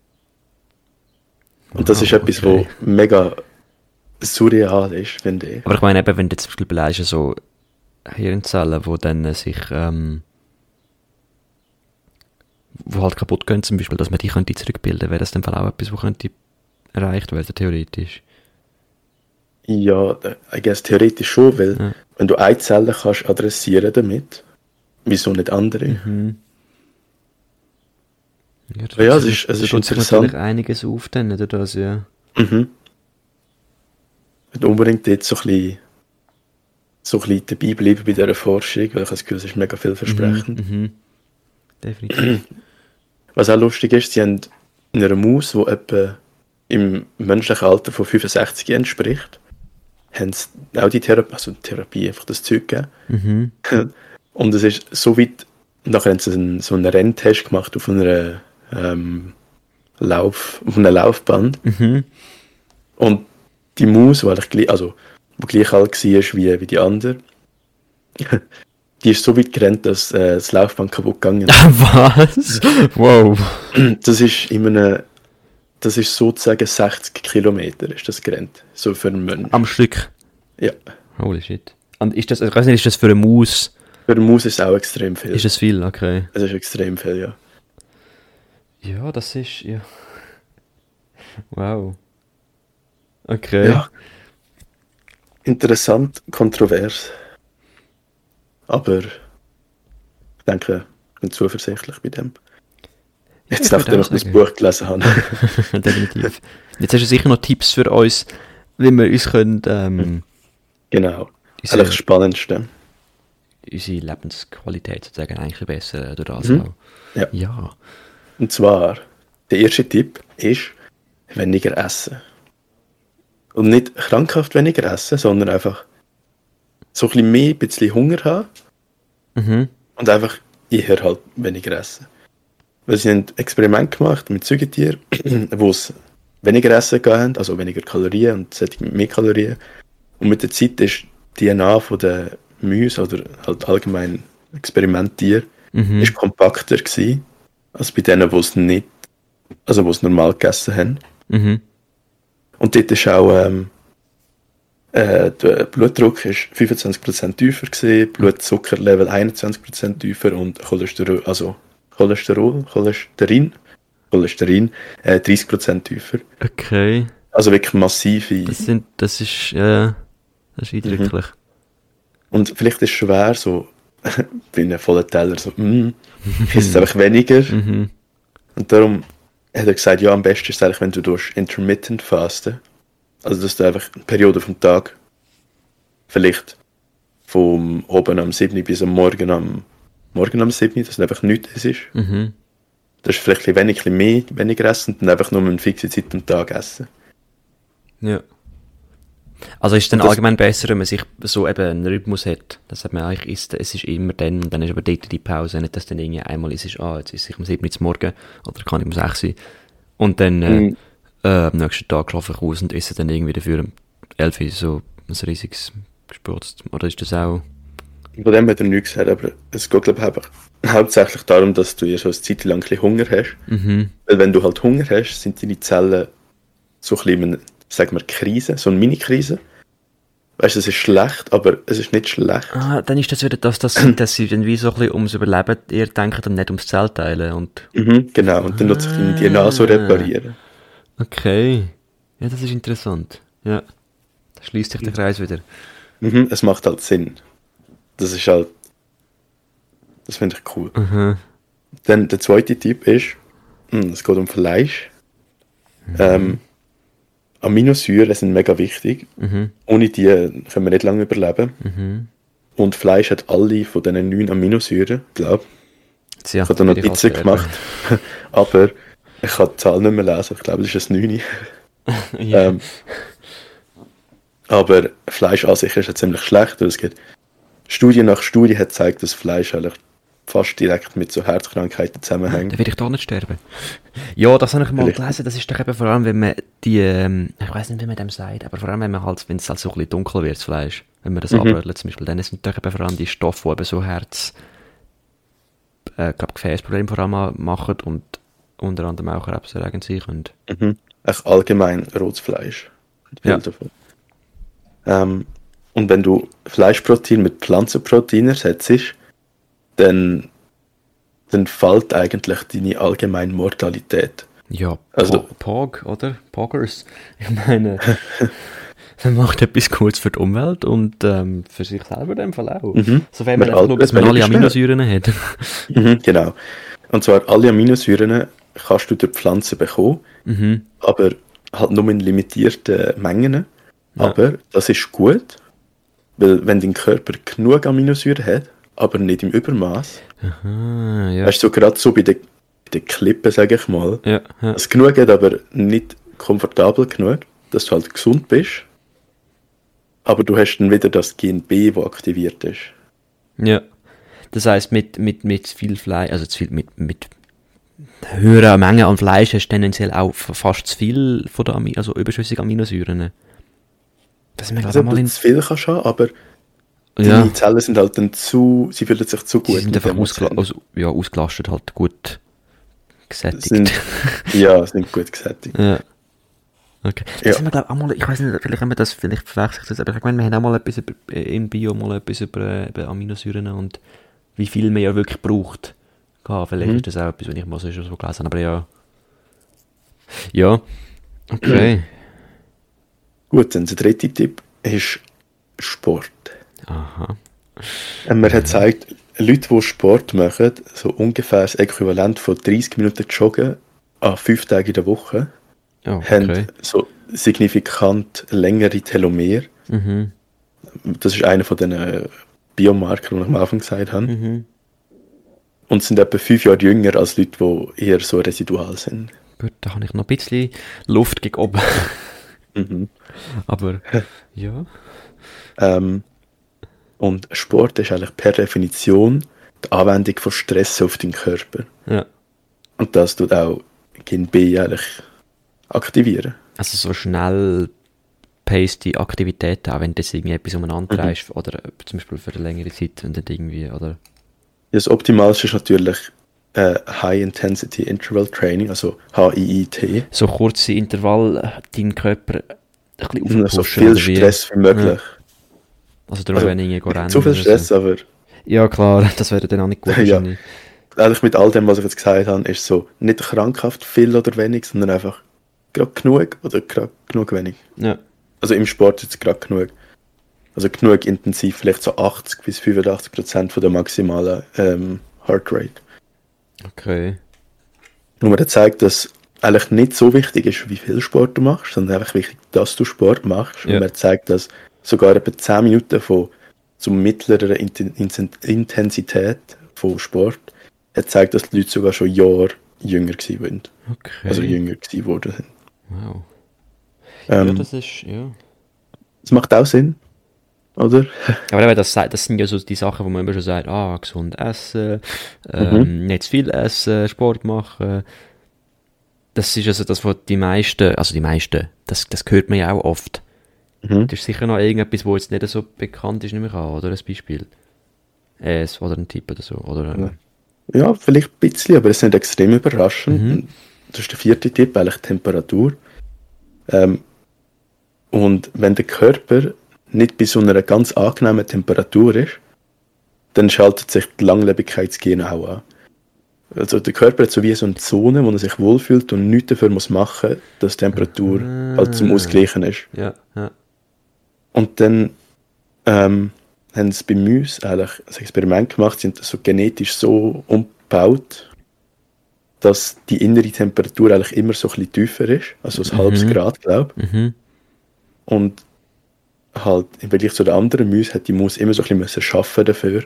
Und das Wow, ist etwas, okay. was mega surreal ist, finde ich. Aber ich meine, eben, wenn du jetzt zum Beispiel überlegst, so Hirnzellen, die dann sich, ähm, wo halt kaputt gehen zum Beispiel, dass man die könnte zurückbilden, wäre das dann auch etwas, was könnte erreicht werden, theoretisch. Ja, I guess theoretisch schon, weil Ja. wenn du eine Zelle kannst adressieren damit, wieso nicht andere? Mhm. Ja, Aber ja, es ist, es ist tut sich interessant. natürlich einiges auf dann, oder das, ja. Mhm. Und unbedingt jetzt so ein bisschen so ein bisschen dabei bleiben bei dieser Forschung, weil ich habe das Gefühl, es ist mega vielversprechend. Mhm, mhm. Definitiv. Was auch lustig ist, sie haben in einer Maus, die etwa im menschlichen Alter von fünfundsechzig entspricht, haben sie auch die Therapie, also Therapie, einfach das Zeug gegeben. Mhm. Und es ist so weit, nachher haben sie einen, so einen Renntest gemacht auf einer ähm, Lauf, auf einem Laufband. Mhm. Und die Maus, die eigentlich gleich, also, die gleich alt war wie, wie die andere, die ist so weit gerannt, dass äh, das Laufband kaputt gegangen ist. Was? Wow. Das ist in einem, das ist sozusagen sechzig Kilometer ist das gerannt, so für einen Mensch. Am Stück? Ja. Holy shit. Und ist das, ich weiß nicht, ist das für eine Maus? Für eine Maus ist es auch extrem viel. Ist das viel? Okay. Es ist extrem viel, ja. Ja, das ist, ja. Wow. Okay. Ja. Interessant, kontrovers. Aber ich denke, ich bin zuversichtlich bei dem. Jetzt, Ja, nachdem ich das Buch gelesen habe. Definitiv. Jetzt hast du sicher noch Tipps für uns, wie wir uns können, ähm, Genau. unsere, Eigentlich das Spannendste. unsere Lebensqualität sozusagen eigentlich verbessern durch das Mhm. auch. Ja. Ja. Und zwar, der erste Tipp ist, weniger essen. Und nicht krankhaft weniger essen, sondern einfach so ein bisschen mehr, ein bisschen Hunger haben Mhm. und einfach eher halt weniger essen. Weil sie haben ein Experiment gemacht mit Säugetieren, wo es weniger Essen gegeben haben, also weniger Kalorien und solche mit mehr Kalorien. Und mit der Zeit ist die D N A von den Mäusen oder halt allgemein Experimenttieren Mhm. ist kompakter gewesen, als bei denen, die es nicht, also die es normal gegessen haben. Mhm. Und dort ist auch ähm, äh, der Blutdruck ist fünfundzwanzig Prozent tiefer gewesen, Blutzuckerlevel einundzwanzig Prozent tiefer und Cholesterol, also Cholesterol, Cholesterin, Cholesterin äh, dreißig Prozent tiefer. Okay. Also wirklich massive. Das sind, das ist, ja, das ist eindrücklich. Und vielleicht ist es schwer, so bei einem vollen Teller, so, mm, ich esse es einfach weniger. Mhm. Und darum hat er gesagt, ja, am besten ist es eigentlich, wenn du durch Intermittent fasten, also dass du einfach eine Periode vom Tag, vielleicht vom oben am sieben bis am Morgen am Morgen am sieben, dass es einfach nichts ist. Mhm. Das ist vielleicht ein wenig, ein bisschen mehr, weniger essen und dann einfach nur eine fixe Zeit am Tag essen. Ja. Also ist es dann Und das- allgemein besser, wenn man sich so eben einen Rhythmus hat, dass man eigentlich isst, es ist immer dann und dann ist aber dort die Pause, nicht dass dann irgendwie einmal ist, ist ah, jetzt ist ich um sieben Uhr morgen oder kann ich um sechs Uhr und dann äh, Mhm. äh, am nächsten Tag schlafe ich aus und esse dann irgendwie dafür um elf Uhr so ein riesiges Gespürzt. Oder ist das auch... Von dem hat er nichts gesagt, aber es geht, glaube ich, einfach hauptsächlich darum, dass du ja so eine Zeit lang ein bisschen Hunger hast. Mhm. Weil wenn du halt Hunger hast, sind deine Zellen so ein bisschen in einer, sagen wir, Krise, so eine Mini-Krise. Weißt du, es ist schlecht, aber es ist nicht schlecht. Ah, dann ist das wieder das, das sind, dass sie dann wie so ein bisschen ums Überleben eher denken und nicht ums Zellteilen und... Mhm, genau, und dann nutzt sich deine D N A so reparieren. Okay. Ja, das ist interessant. Ja. Da schließt sich der Kreis wieder. Mhm, es macht halt Sinn. Das ist halt, das finde ich cool. Mhm. Dann der zweite Tipp ist, mh, es geht um Fleisch. Ähm, Aminosäuren sind mega wichtig. Mhm. Ohne die können wir nicht lange überleben. Mhm. Und Fleisch hat alle von diesen neun Aminosäuren, glaube ich. Ja, Ich habe da würde ich Notizen auch gemacht. Aber ich kann die Zahl nicht mehr lesen. Ich glaube, das ist ein neun. Ja. ähm, aber Fleisch an sich ist ja ziemlich schlecht. Es gibt Studie nach Studie hat gezeigt, dass Fleisch eigentlich fast direkt mit so Herzkrankheiten zusammenhängt. Dann will ich doch nicht sterben. Ja, das habe ich mal Vielleicht. gelesen. Das ist doch eben vor allem, wenn man die, ähm, ich weiß nicht, wie man dem sagt, aber vor allem, wenn man halt, wenn es halt so ein bisschen dunkel wird, das Fleisch, wenn man das Mhm. abrödelt zum Beispiel, dann sind doch eben vor allem die Stoffe, die eben so Herz, äh, glaube Gefäßprobleme vor allem ma- machen und unter anderem auch krebserregend sein können. Mhm. Echt allgemein rotes Fleisch. Viel Ja. davon. Ähm, und wenn du Fleischprotein mit Pflanzenprotein ersetzt, dann, dann fällt eigentlich deine allgemeine Mortalität. Ja, Also- Po- Pog, oder? Poggers. Ich meine, man macht etwas Gutes für die Umwelt und ähm, für sich selber in dem Fall auch. Mhm. Sofern man Man einfach schaut, dass altert man alle weniger schnell. Aminosäuren hat. Mhm, genau. Und zwar alle Aminosäuren kannst du durch Pflanzen bekommen, Mhm. aber halt nur in limitierten Mengen. Ja. Aber das ist gut, Weil wenn dein Körper genug Aminosäuren hat, aber nicht im Übermaß, Aha, ja. weißt du, so gerade so bei den, bei den Klippen, sage ich mal, Ja, ja. dass es genug hat, aber nicht komfortabel genug, dass du halt gesund bist, aber du hast dann wieder das Gen B, das aktiviert ist. Ja. Das heisst, mit, mit, mit viel Fleisch, also zu viel, mit, mit höherer Menge an Fleisch hast du tendenziell auch f- fast zu viel von der Ami- also überschüssigen Aminosäuren. Das ist mir Also, gerade mal du in... zu viel kannst haben, aber Ja, deine Zellen sind halt dann zu, sie fühlen sich zu die gut. sind mit einfach dem, was sie ausgela- haben. also, ja, ausgelastet, halt gut gesättigt. sind, ja, sind gut gesättigt. Ja. Okay. Das Ja. haben wir, glaube ich, auch mal, ich weiß nicht, vielleicht haben wir das, vielleicht verwechselt das, aber ich meine, wir haben auch mal etwas über, äh, im Bio mal etwas über, über Aminosäuren und wie viel man ja wirklich braucht. Gehabt. Vielleicht Mhm. ist das auch etwas, wenn ich mal so schon so gelesen habe, aber ja. Ja. Okay. Gut, dann der dritte Tipp ist Sport. Aha. Äh, Man hat gesagt, Leute, die Sport machen, so ungefähr das Äquivalent von dreißig Minuten Joggen an fünf Tagen in der Woche, Ja, okay. haben so signifikant längere Telomere. Mhm. Das ist einer von den äh, Biomarkern, die ich am Anfang gesagt habe. Mhm. Und sind etwa fünf Jahre jünger als Leute, die eher so residual sind. Gut, da habe ich noch ein bisschen Luft gegen oben. Mhm. Aber, ja. Ähm, und Sport ist eigentlich per Definition die Anwendung von Stress auf den Körper. Ja. Und das tut auch Gen B eigentlich aktivieren. Also so schnell paced Aktivitäten, auch wenn das irgendwie etwas umeinander Mhm. dreist, oder äh, zum Beispiel für eine längere Zeit und dann irgendwie, oder... Das Optimalste ist natürlich äh, High Intensity Interval Training, also H I I T. So kurze Intervall, äh, deinen Körper ein bisschen So aufpushen, viel oder wie? Stress wie möglich. Also darum, Also, wenn ich irgendwie rennen Zu viel oder Stress, so. aber Ja klar, das wäre dann auch nicht gut Ja. wahrscheinlich. eigentlich mit all dem, was ich jetzt gesagt habe, ist so nicht krankhaft viel oder wenig, sondern einfach gerade genug oder gerade genug wenig. Ja. Also im Sport jetzt gerade genug. Also genug intensiv, vielleicht so achtzig bis fünfundachtzig Prozent von der maximalen ähm, Heartrate. Okay. Nur man zeigt, dass eigentlich nicht so wichtig ist, wie viel Sport du machst, sondern einfach wichtig, dass du Sport machst. Ja. Und man zeigt, dass sogar etwa zehn Minuten von zum mittleren Inten- Inten- Intensität von Sport hat zeigt, dass die Leute sogar schon Jahre jünger gewesen sind. Okay. Also jünger gewesen worden sind. Wow. Ähm, ja, das ist, ja. das macht auch Sinn, oder? Aber eben, das, das sind ja so die Sachen, wo man immer schon sagt, ah, gesund essen, ähm, nicht zu viel essen, Sport machen. Das ist also das, was die meisten, also die meisten, das, das hört man ja auch oft. Mhm. Das ist sicher noch irgendetwas, wo jetzt nicht so bekannt ist, nehme ich an, oder ein Beispiel. Äh, es- oder ein Tipp oder so, oder? Ja. Ja, vielleicht ein bisschen, aber es ist nicht extrem überraschend. Mhm. Das ist der vierte Tipp, eigentlich Temperatur. Ähm, und wenn der Körper nicht bei so einer ganz angenehmen Temperatur ist, dann schaltet sich die Langlebigkeitsgene auch an. Also der Körper hat so wie so eine Zone, wo er sich wohlfühlt und nichts dafür muss machen, dass die Temperatur Ah. halt zum Ausgleichen ist. Ja, ja. Und dann ähm, haben sie bei uns eigentlich ein Experiment gemacht, sind das so genetisch so umgebaut, dass die innere Temperatur eigentlich immer so ein bisschen tiefer ist, also ein Mhm. halbes Grad, glaube ich. Mhm. Und halt, im Vergleich zu den anderen Mäusen hat die Maus immer so ein bisschen müssen schaffen dafür,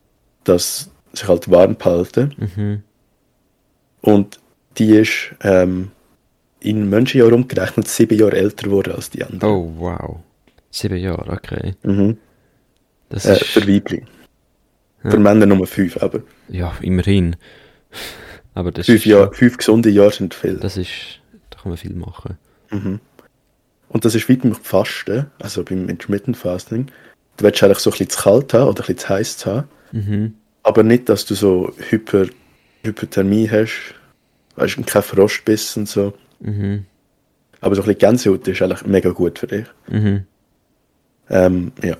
dass sich halt warm behalten. Mhm. Und die ist ähm, in Menschenjahren umgerechnet sieben Jahre älter geworden als die anderen. Oh, wow. Sieben Jahre, okay. Mhm. Das Äh, ist, für Weibchen. Ja. Für Männer Nummer fünf, aber ja, immerhin. Aber das fünf, ist, Jahr, fünf gesunde Jahre sind viel. das ist, da kann man viel machen. Mhm. Und das ist wie beim Fasten, also beim Intermittent Fasting. Du willst eigentlich so ein bisschen zu kalt haben oder ein bisschen zu heiß zu haben, Mhm. aber nicht, dass du so Hyper, Hypothermie hast, weißt du, kein Frostbiss und so. Mhm. Aber so ein bisschen Gänsehaut ist eigentlich mega gut für dich. Mhm. Ähm, ja.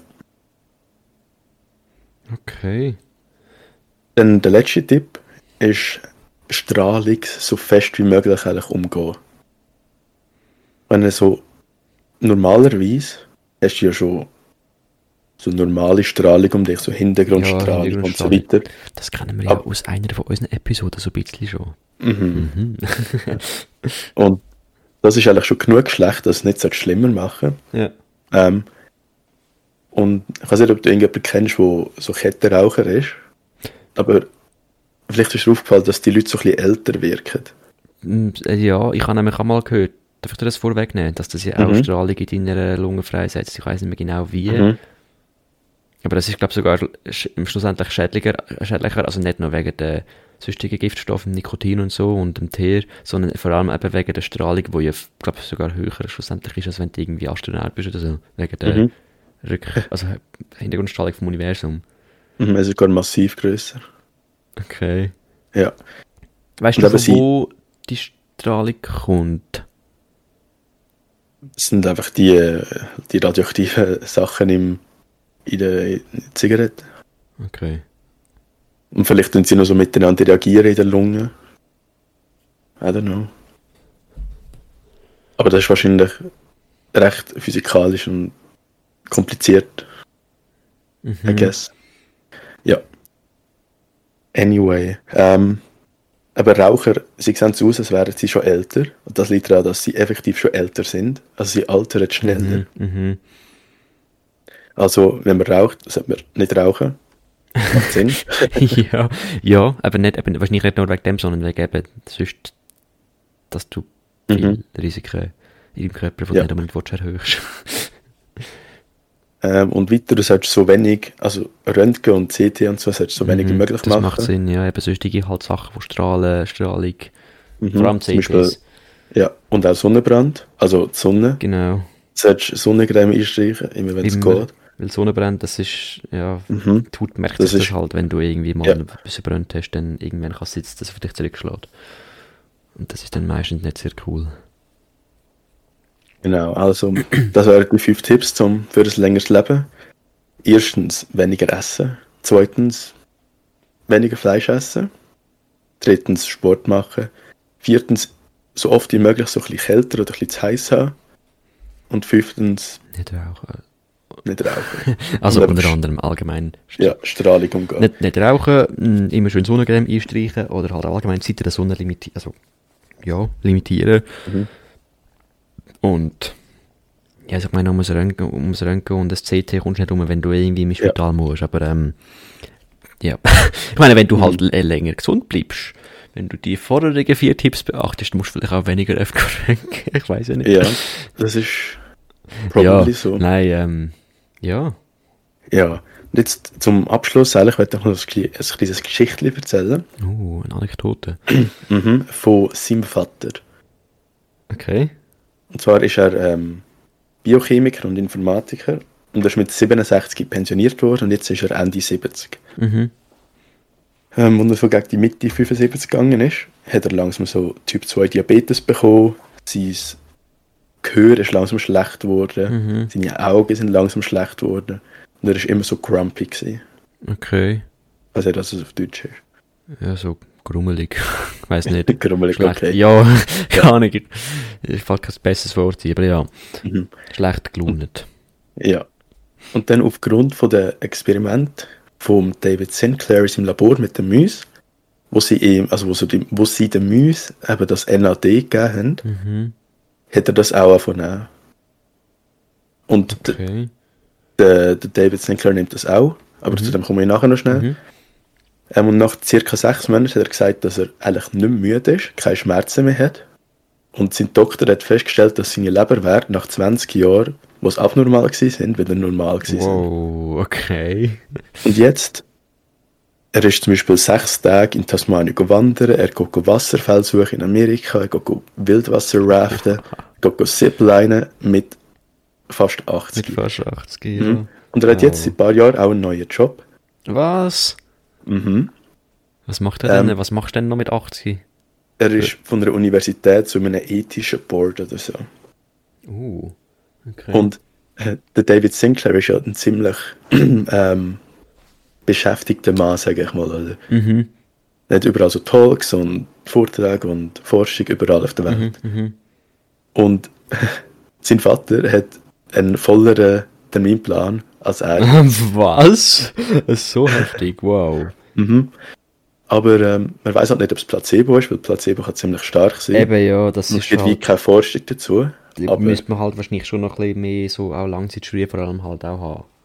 Okay. Dann der letzte Tipp ist Strahlung so fest wie möglich eigentlich umgehen. Wenn du so normalerweise hast du ja schon so normale Strahlung um dich, so Hintergrundstrahlung und so weiter. Das kennen wir ja Ab- aus einer von unseren Episoden so ein bisschen schon. Mhm. Mhm. Und das ist eigentlich schon genug schlecht, dass es nicht so schlimmer machen. Ja. Ähm, Und ich weiß nicht, ob du irgendjemanden kennst, der so Kettenraucher ist. Aber vielleicht ist dir aufgefallen, dass die Leute so ein bisschen älter wirken. Mm, äh, Ja, ich habe nämlich auch mal gehört, darf ich dir das vorwegnehmen, dass das ja Mhm. auch Strahlung in deiner Lunge freisetzt. Ich weiß nicht mehr genau wie. Mhm. Aber das ist, glaube ich, sogar sch schlussendlich schädlicher, schädlicher, also nicht nur wegen der sonstigen Giftstoffe, Nikotin und so und dem Teer, sondern vor allem eben wegen der Strahlung, die ja, glaube ich, sogar höher schlussendlich ist, als wenn du irgendwie Astronaut bist oder so. Wegen der Mhm. Rück also Hintergrundstrahlung vom Universum. Mhm. Es ist sogar massiv grösser. Okay. Ja. Weißt Und du, eben von sie- wo die Strahlung kommt? Das sind einfach die, äh, die radioaktiven Sachen im, in der Zigarette. Okay. Und vielleicht tun sie noch so miteinander reagieren in der Lunge. I don't know. Aber das ist wahrscheinlich recht physikalisch und kompliziert, I Mhm. guess. Ja. Anyway. Ähm, aber Raucher, sie sehen so aus, als wären sie schon älter. Und das liegt daran, dass sie effektiv schon älter sind. Also sie altern schneller. Mhm. Mhm. Also wenn man raucht, sollte man nicht rauchen. Macht Sinn. ja, ja, aber nicht, eben, wahrscheinlich nicht nur wegen dem, sondern wegen eben sonst, dass du viele Mhm. Risiken in deinem Körper, die Ja. du nicht unbedingt willst, erhöhst. Ähm, und weiter, du solltest so wenig, also Röntgen und C T und so, solltest du so wenig wie Mhm, möglich das machen. macht Sinn, ja, eben sonstige halt Sachen, die strahlen, Strahlung, Mhm. vor allem Zum Beispiel, C Ts. ja, und auch Sonnenbrand, also die Sonne. Genau, Du solltest Sonnencreme einstreichen, immer wenn es immer, geht. weil Sonnenbrand, das ist, ja, Mhm. die Haut merkt Das sich das ist- halt, wenn du irgendwie mal Ja. etwas verbrannt hast, dann irgendwann kann es sein, dass das auf dich zurückschlägt. Und das ist dann meistens nicht sehr cool. Genau, also das wären die fünf Tipps zum, für ein längeres Leben. Erstens, weniger essen. Zweitens, weniger Fleisch essen. Drittens, Sport machen. Viertens, so oft wie möglich so ein bisschen kälter oder ein bisschen zu heiß haben. Und fünftens, Nicht rauchen. nicht rauchen. Also Und unter eben- anderem allgemein. Ja, Strahlung umgehen. Nicht, nicht rauchen, mh, immer schön Sonnencreme einstreichen oder halt allgemein die Seite der Sonne limitieren. Also, ja, limitieren. Mhm. Und, ja, also ich meine, um das Röntgen, um das Röntgen und das C T kommst du nicht um, wenn du irgendwie im Spital musst. Aber, ähm, ja. ich meine, wenn du Mhm. halt l- länger gesund bleibst, wenn du die vorigen vier Tipps beachtest, musst du vielleicht auch weniger öfter röntgen. Ich weiß ja nicht. Ja, das ist probably ja, so. Nein, ähm, ja. Ja, und jetzt zum Abschluss eigentlich möchte ich noch ein, kle- ein kleines Geschichtchen erzählen. Uh, eine Anekdote. Mhm. Von seinem Vater. Okay. Und zwar ist er ähm, Biochemiker und Informatiker und er ist mit siebenundsechzig pensioniert worden und jetzt ist er Ende siebzig. Mhm. Ähm, und er so gegen die Mitte fünfundsiebzig gegangen ist, hat er langsam so Typ zwei Diabetes bekommen, sein Gehör ist langsam schlecht geworden, Mhm. seine Augen sind langsam schlecht geworden und er ist immer so grumpy gewesen. Okay. Ich weiß nicht, was es auf Deutsch ist. Ja, so grummelig. Ich weiß nicht. Grummelig, Schlecht. okay. Ja, keine Ahnung. Ich fällt kein besseres Wort ein, aber ja. Mhm. Schlecht gelaunt. Ja. Und dann aufgrund von der Experiment von David Sinclair in seinem Labor mit den Mäusen, wo sie ihm, also wo sie, die, wo sie den Mäusen eben das N A D gegeben haben, Mhm. hat er das auch angefangen. Und d- Okay. der, der David Sinclair nimmt das auch, aber zu dem komme ich nachher noch schnell. Mhm. Ähm, und nach circa sechs Monaten hat er gesagt, dass er eigentlich nicht mehr müde ist, keine Schmerzen mehr hat. Und sein Doktor hat festgestellt, dass seine Leberwerte nach zwanzig Jahren, wo es abnormal gewesen sind, wieder normal gewesen sind. Wow, okay. Und jetzt, er ist zum Beispiel sechs Tage in Tasmanien wandern, er geht Wasserfälle suchen in Amerika, er geht Wildwasser-raften, er geht Ziplinen mit fast achtzig. Mit fast achtzig, ja. Mhm. Und er hat jetzt seit ein paar Jahren auch einen neuen Job. Was? Mhm. Was macht er denn? Ähm. Was machst du denn noch mit achtzig? Er ist von einer Universität zu einem ethischen Board oder so. Uh, okay. Und äh, der David Sinclair ist ja ein ziemlich ähm, beschäftigter Mann, sage ich mal. Oder? Mhm. Er hat überall so Talks und Vorträge und Forschung überall auf der Welt. Mhm. Mhm. Und sein Vater hat einen volleren Terminplan als er. Was? So heftig, wow. Mhm. Aber ähm, man weiß halt nicht, ob es Placebo ist, weil Placebo kann ziemlich stark sein. Eben ja, das Und ist es gibt wie halt... keine Forschung dazu. Da Aber müsste man halt wahrscheinlich schon noch ein bisschen mehr so auch Langzeitstudien vor allem halt auch haben.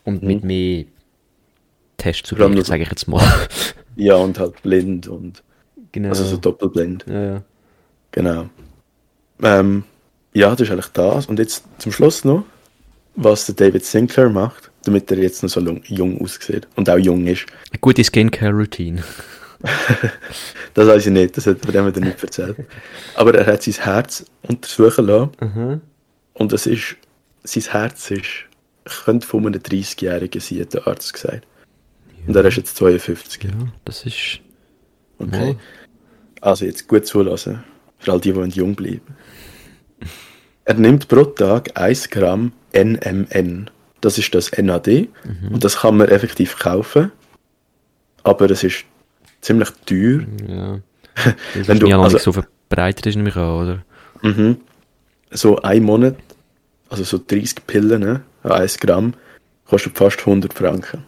Und Mhm. mit mehr Vor allem Testsubjekten, nur- sage ich jetzt mal. Ja, und halt blind und Genau. also so doppelblind. ja, ja. Genau. Ähm, ja, das ist eigentlich das. Und jetzt zum Schluss noch, was der David Sinclair macht, damit er jetzt noch so jung- jung aussieht und auch jung ist. Eine gute Skincare-Routine. Das weiß ich nicht, das hat, von dem hat er nicht erzählt. Aber er hat sein Herz untersuchen lassen Mhm. und es ist, sein Herz ist, könnte von einem dreißigjährigen sein, hat der Arzt gesagt. Und er ist jetzt zweiundfünfzig. Ja, das ist... Okay. Mal. Also jetzt gut zulassen, für all die, die jung bleiben. Er nimmt pro Tag eins Gramm N M N. Das ist das N A D. Mhm. Und das kann man effektiv kaufen. Aber es ist ziemlich teuer. Ja. Das Wenn ist du- nie also, also- so verbreitet ist, nämlich auch, oder? Mhm. So ein Monat, also so dreißig Pillen, ne, an eins Gramm, kostet fast hundert Franken.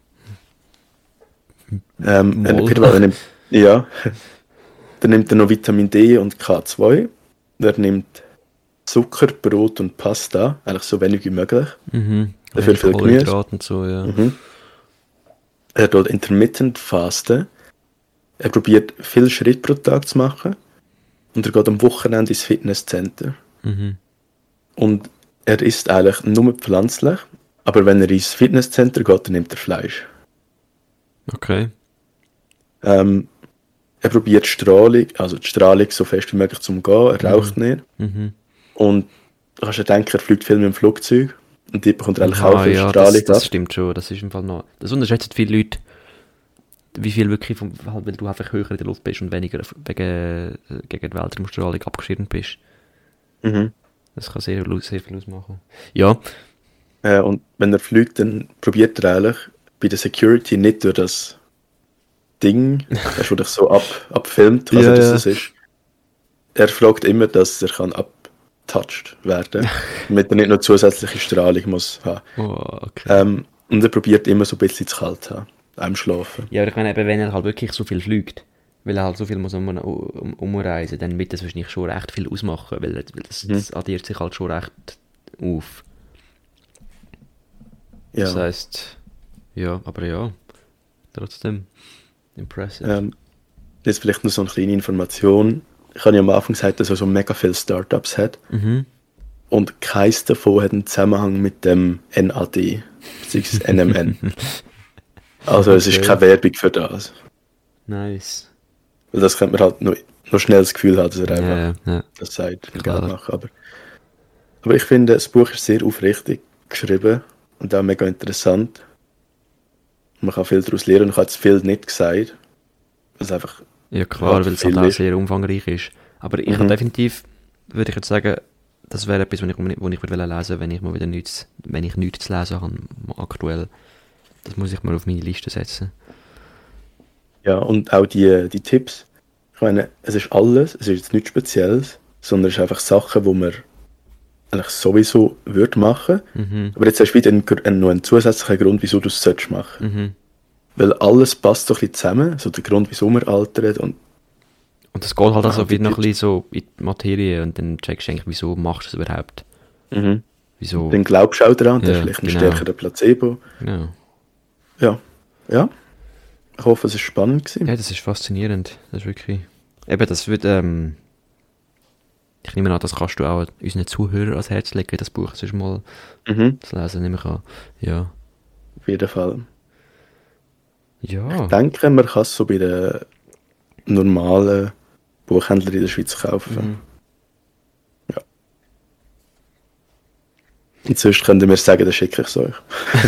Ähm, Moll. er, Peter Waller nimmt, ja. Dann nimmt er noch Vitamin D und K zwei. Er nimmt Zucker, Brot und Pasta, eigentlich so wenig wie möglich. Mhm. Dafür viel Gemüse. Kohlenhydrate und so, ja. Mhm. Er tut intermittent fasten. Er probiert viel Schritt pro Tag zu machen. Und er geht am Wochenende ins Fitnesscenter. Mhm. Und er isst eigentlich nur pflanzlich. Aber wenn er ins Fitnesscenter geht, dann nimmt er Fleisch. Okay. Ähm, er probiert Strahlung, also die Strahlung so fest wie möglich zu umgehen. Er raucht nicht. Mhm. Und du kannst dir denken, er fliegt viel mit dem Flugzeug. Und die bekommt er eigentlich Ah, auch viel ja, Strahlung das, das ab. stimmt schon. Das ist im Fall noch... Das unterschätzen viele Leute, wie viel wirklich, vom, halt, weil du einfach höher in der Luft bist und weniger wegen, äh, gegen die Weltraumstrahlung abgeschirmt bist. Mhm. Das kann sehr, sehr viel ausmachen. Ja. Äh, und wenn er fliegt, dann probiert er eigentlich bei der Security nicht durch das Ding, das wurde dich so ab, abfilmt, was Ja, das ja. das ist. Er fragt immer, dass er kann abtouched werden, damit er nicht noch zusätzliche Strahlung muss haben. Oh, okay. Ähm, und er probiert immer so ein bisschen zu kalt zu haben, beim Schlafen. Ja, aber ich meine, eben, wenn er halt wirklich so viel fliegt, weil er halt so viel muss um, um, umreisen, dann wird das wahrscheinlich schon recht viel ausmachen, weil, weil das, Mhm. das addiert sich halt schon recht auf. Ja. Das heisst, ja, aber ja, trotzdem impressive. Ähm, jetzt vielleicht noch so eine kleine Information. Ich habe ja am Anfang gesagt, dass er so mega viele Startups hat. Mhm. Und keins davon hat einen Zusammenhang mit dem N A D, beziehungsweise N M N. Also es ist Okay. keine Werbung für das. Nice. Weil das könnte man halt noch, noch schnell das Gefühl haben, dass er einfach Ja, ja. das sagt, für Klar. Geld machen. Aber, aber ich finde, das Buch ist sehr aufrichtig geschrieben und auch mega interessant. Man kann viel daraus lernen. Ich habe jetzt viel nicht gesagt. Weil es einfach, Ja klar, Ja, weil es viel halt auch ist. sehr umfangreich ist. Aber ich Mhm. habe definitiv, würde ich jetzt sagen, das wäre etwas, was ich, was ich würde lesen, wenn ich mal wieder nichts, wenn ich nichts zu lesen habe, aktuell. Das muss ich mal auf meine Liste setzen. ja, und auch die, die Tipps. Ich meine, es ist alles, es ist jetzt nichts Spezielles, sondern es ist einfach Sachen, die man eigentlich sowieso würde machen. Mhm. Aber jetzt hast du wieder einen, Gr- einen, noch einen zusätzlichen Grund, wieso du es solltest machen. Mhm. Weil alles passt so ein bisschen zusammen. So der Grund, wieso man altert und Und das geht halt also Ah, wieder die noch ein bisschen so in die Materie und dann checkst du eigentlich, wieso machst du es überhaupt? mhm. Wieso? dann glaubst du auch daran, das Ja, ist vielleicht ein genau. stärkerer Placebo. Genau. Ja, ja. Ich hoffe, es war spannend gewesen. Ja, das ist faszinierend. Das ist wirklich... Eben, das wird... Ähm, ich nehme an, das kannst du auch unseren Zuhörern ans Herz legen, das Buch sonst mal Mhm. zu lesen, nehme ich an. Ja. Auf jeden Fall. Ja. Ich denke, man kann es so bei den normalen Buchhändlern in der Schweiz kaufen. Mhm. Ja. Und sonst könnt ihr mir sagen, dann schicke ich es euch.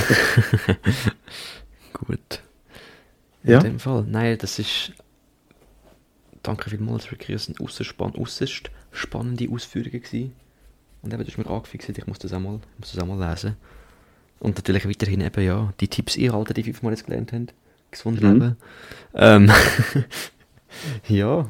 Gut. Ja. In dem Fall. Nein, das ist... Danke vielmals, wirklich eine äußerst, spann äußerst spannende Ausführungen gewesen. Und eben, du hast mich angefixt, ich muss das auch mal, ich muss das auch mal lesen. Und natürlich weiterhin eben, ja, die Tipps einhalten, die fünfmal jetzt gelernt haben. Gesund Mhm. leben. Ähm, ja.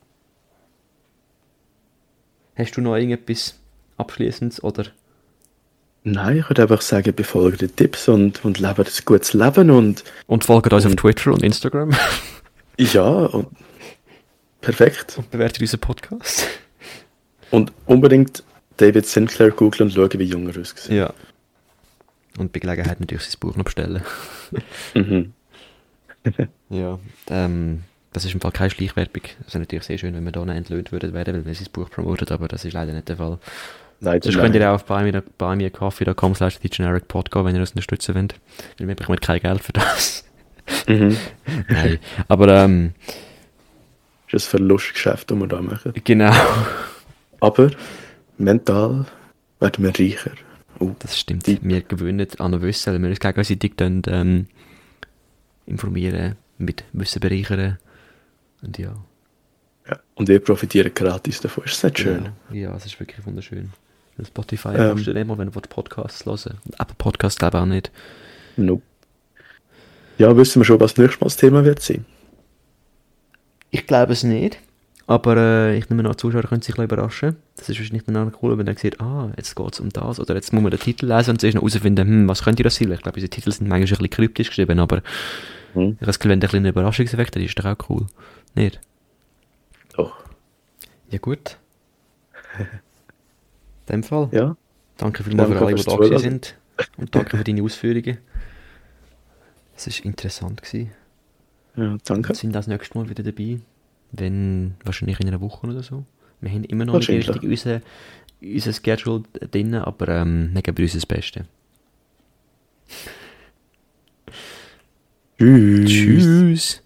Hast du noch irgendetwas Abschließendes, oder? Nein, ich würde einfach sagen, befolgt den Tipps und, und lebt ein gutes Leben und Und folgt uns auf Und- Twitter und Instagram. ja, und perfekt. Und bewertet unseren Podcast. Und unbedingt David Sinclair googeln und schauen, wie jung er aussieht. Ja. Und bei Gelegenheit natürlich sein Buch noch bestellen. Mhm. Ja, ähm, das ist im Fall keine Schleichwerbung. Es wäre natürlich sehr schön, wenn wir da noch entlöhnt würden werden, weil wir sein Buch promotet, aber das ist leider nicht der Fall. Leider Sonst könnt ihr auch auf buymeacoffee punkt com slash generic podcast, wenn ihr das unterstützen wollt. Weil wir bekommen kein Geld für das. Mhm. Nein, aber ähm... Das ist ein Verlustgeschäft, das wir da machen. Genau. Aber mental werden wir reicher. Oh, das stimmt. Die. Wir gewöhnen an Wissen, weil wir uns gegenseitig dann, ähm, informieren, mit Wissen bereichern. Und ja. Ja. Und wir profitieren gratis davon. Ist das nicht schön? Ja, ja, es ist wirklich wunderschön. Spotify Ähm. kostet nicht mal, wenn ihr Podcasts hören. Aber Podcasts glaube ich auch nicht. Nope. Ja, wissen wir schon, was nächstes Mal das Thema wird sein? Ich glaube es nicht. Aber äh, ich nehme an, die Zuschauer können sich ein bisschen überraschen. Das ist wahrscheinlich dann auch cool, wenn man sieht, ah, jetzt geht es um das. Oder jetzt muss man den Titel lesen und zuerst noch herausfinden, hm, was könnte das sein? Ich glaube, unsere Titel sind manchmal ein bisschen kryptisch geschrieben, aber Hm. ich habe das Gefühl, wenn der ein bisschen Überraschungseffekt hat, ist doch auch cool. Nicht? Doch. Ja, gut. In dem Fall. Ja. Danke vielmals für Danke alle, die fürs da gewesen Zuhören. sind. Und danke für deine Ausführungen. Es war interessant gewesen. Ja, danke. Wir sind das nächste Mal wieder dabei. Wenn, wahrscheinlich in einer Woche oder so. Wir haben immer noch nicht richtig unser, unser Schedule drin, aber ähm, wir geben uns das Beste. Tschüss. Tschüss.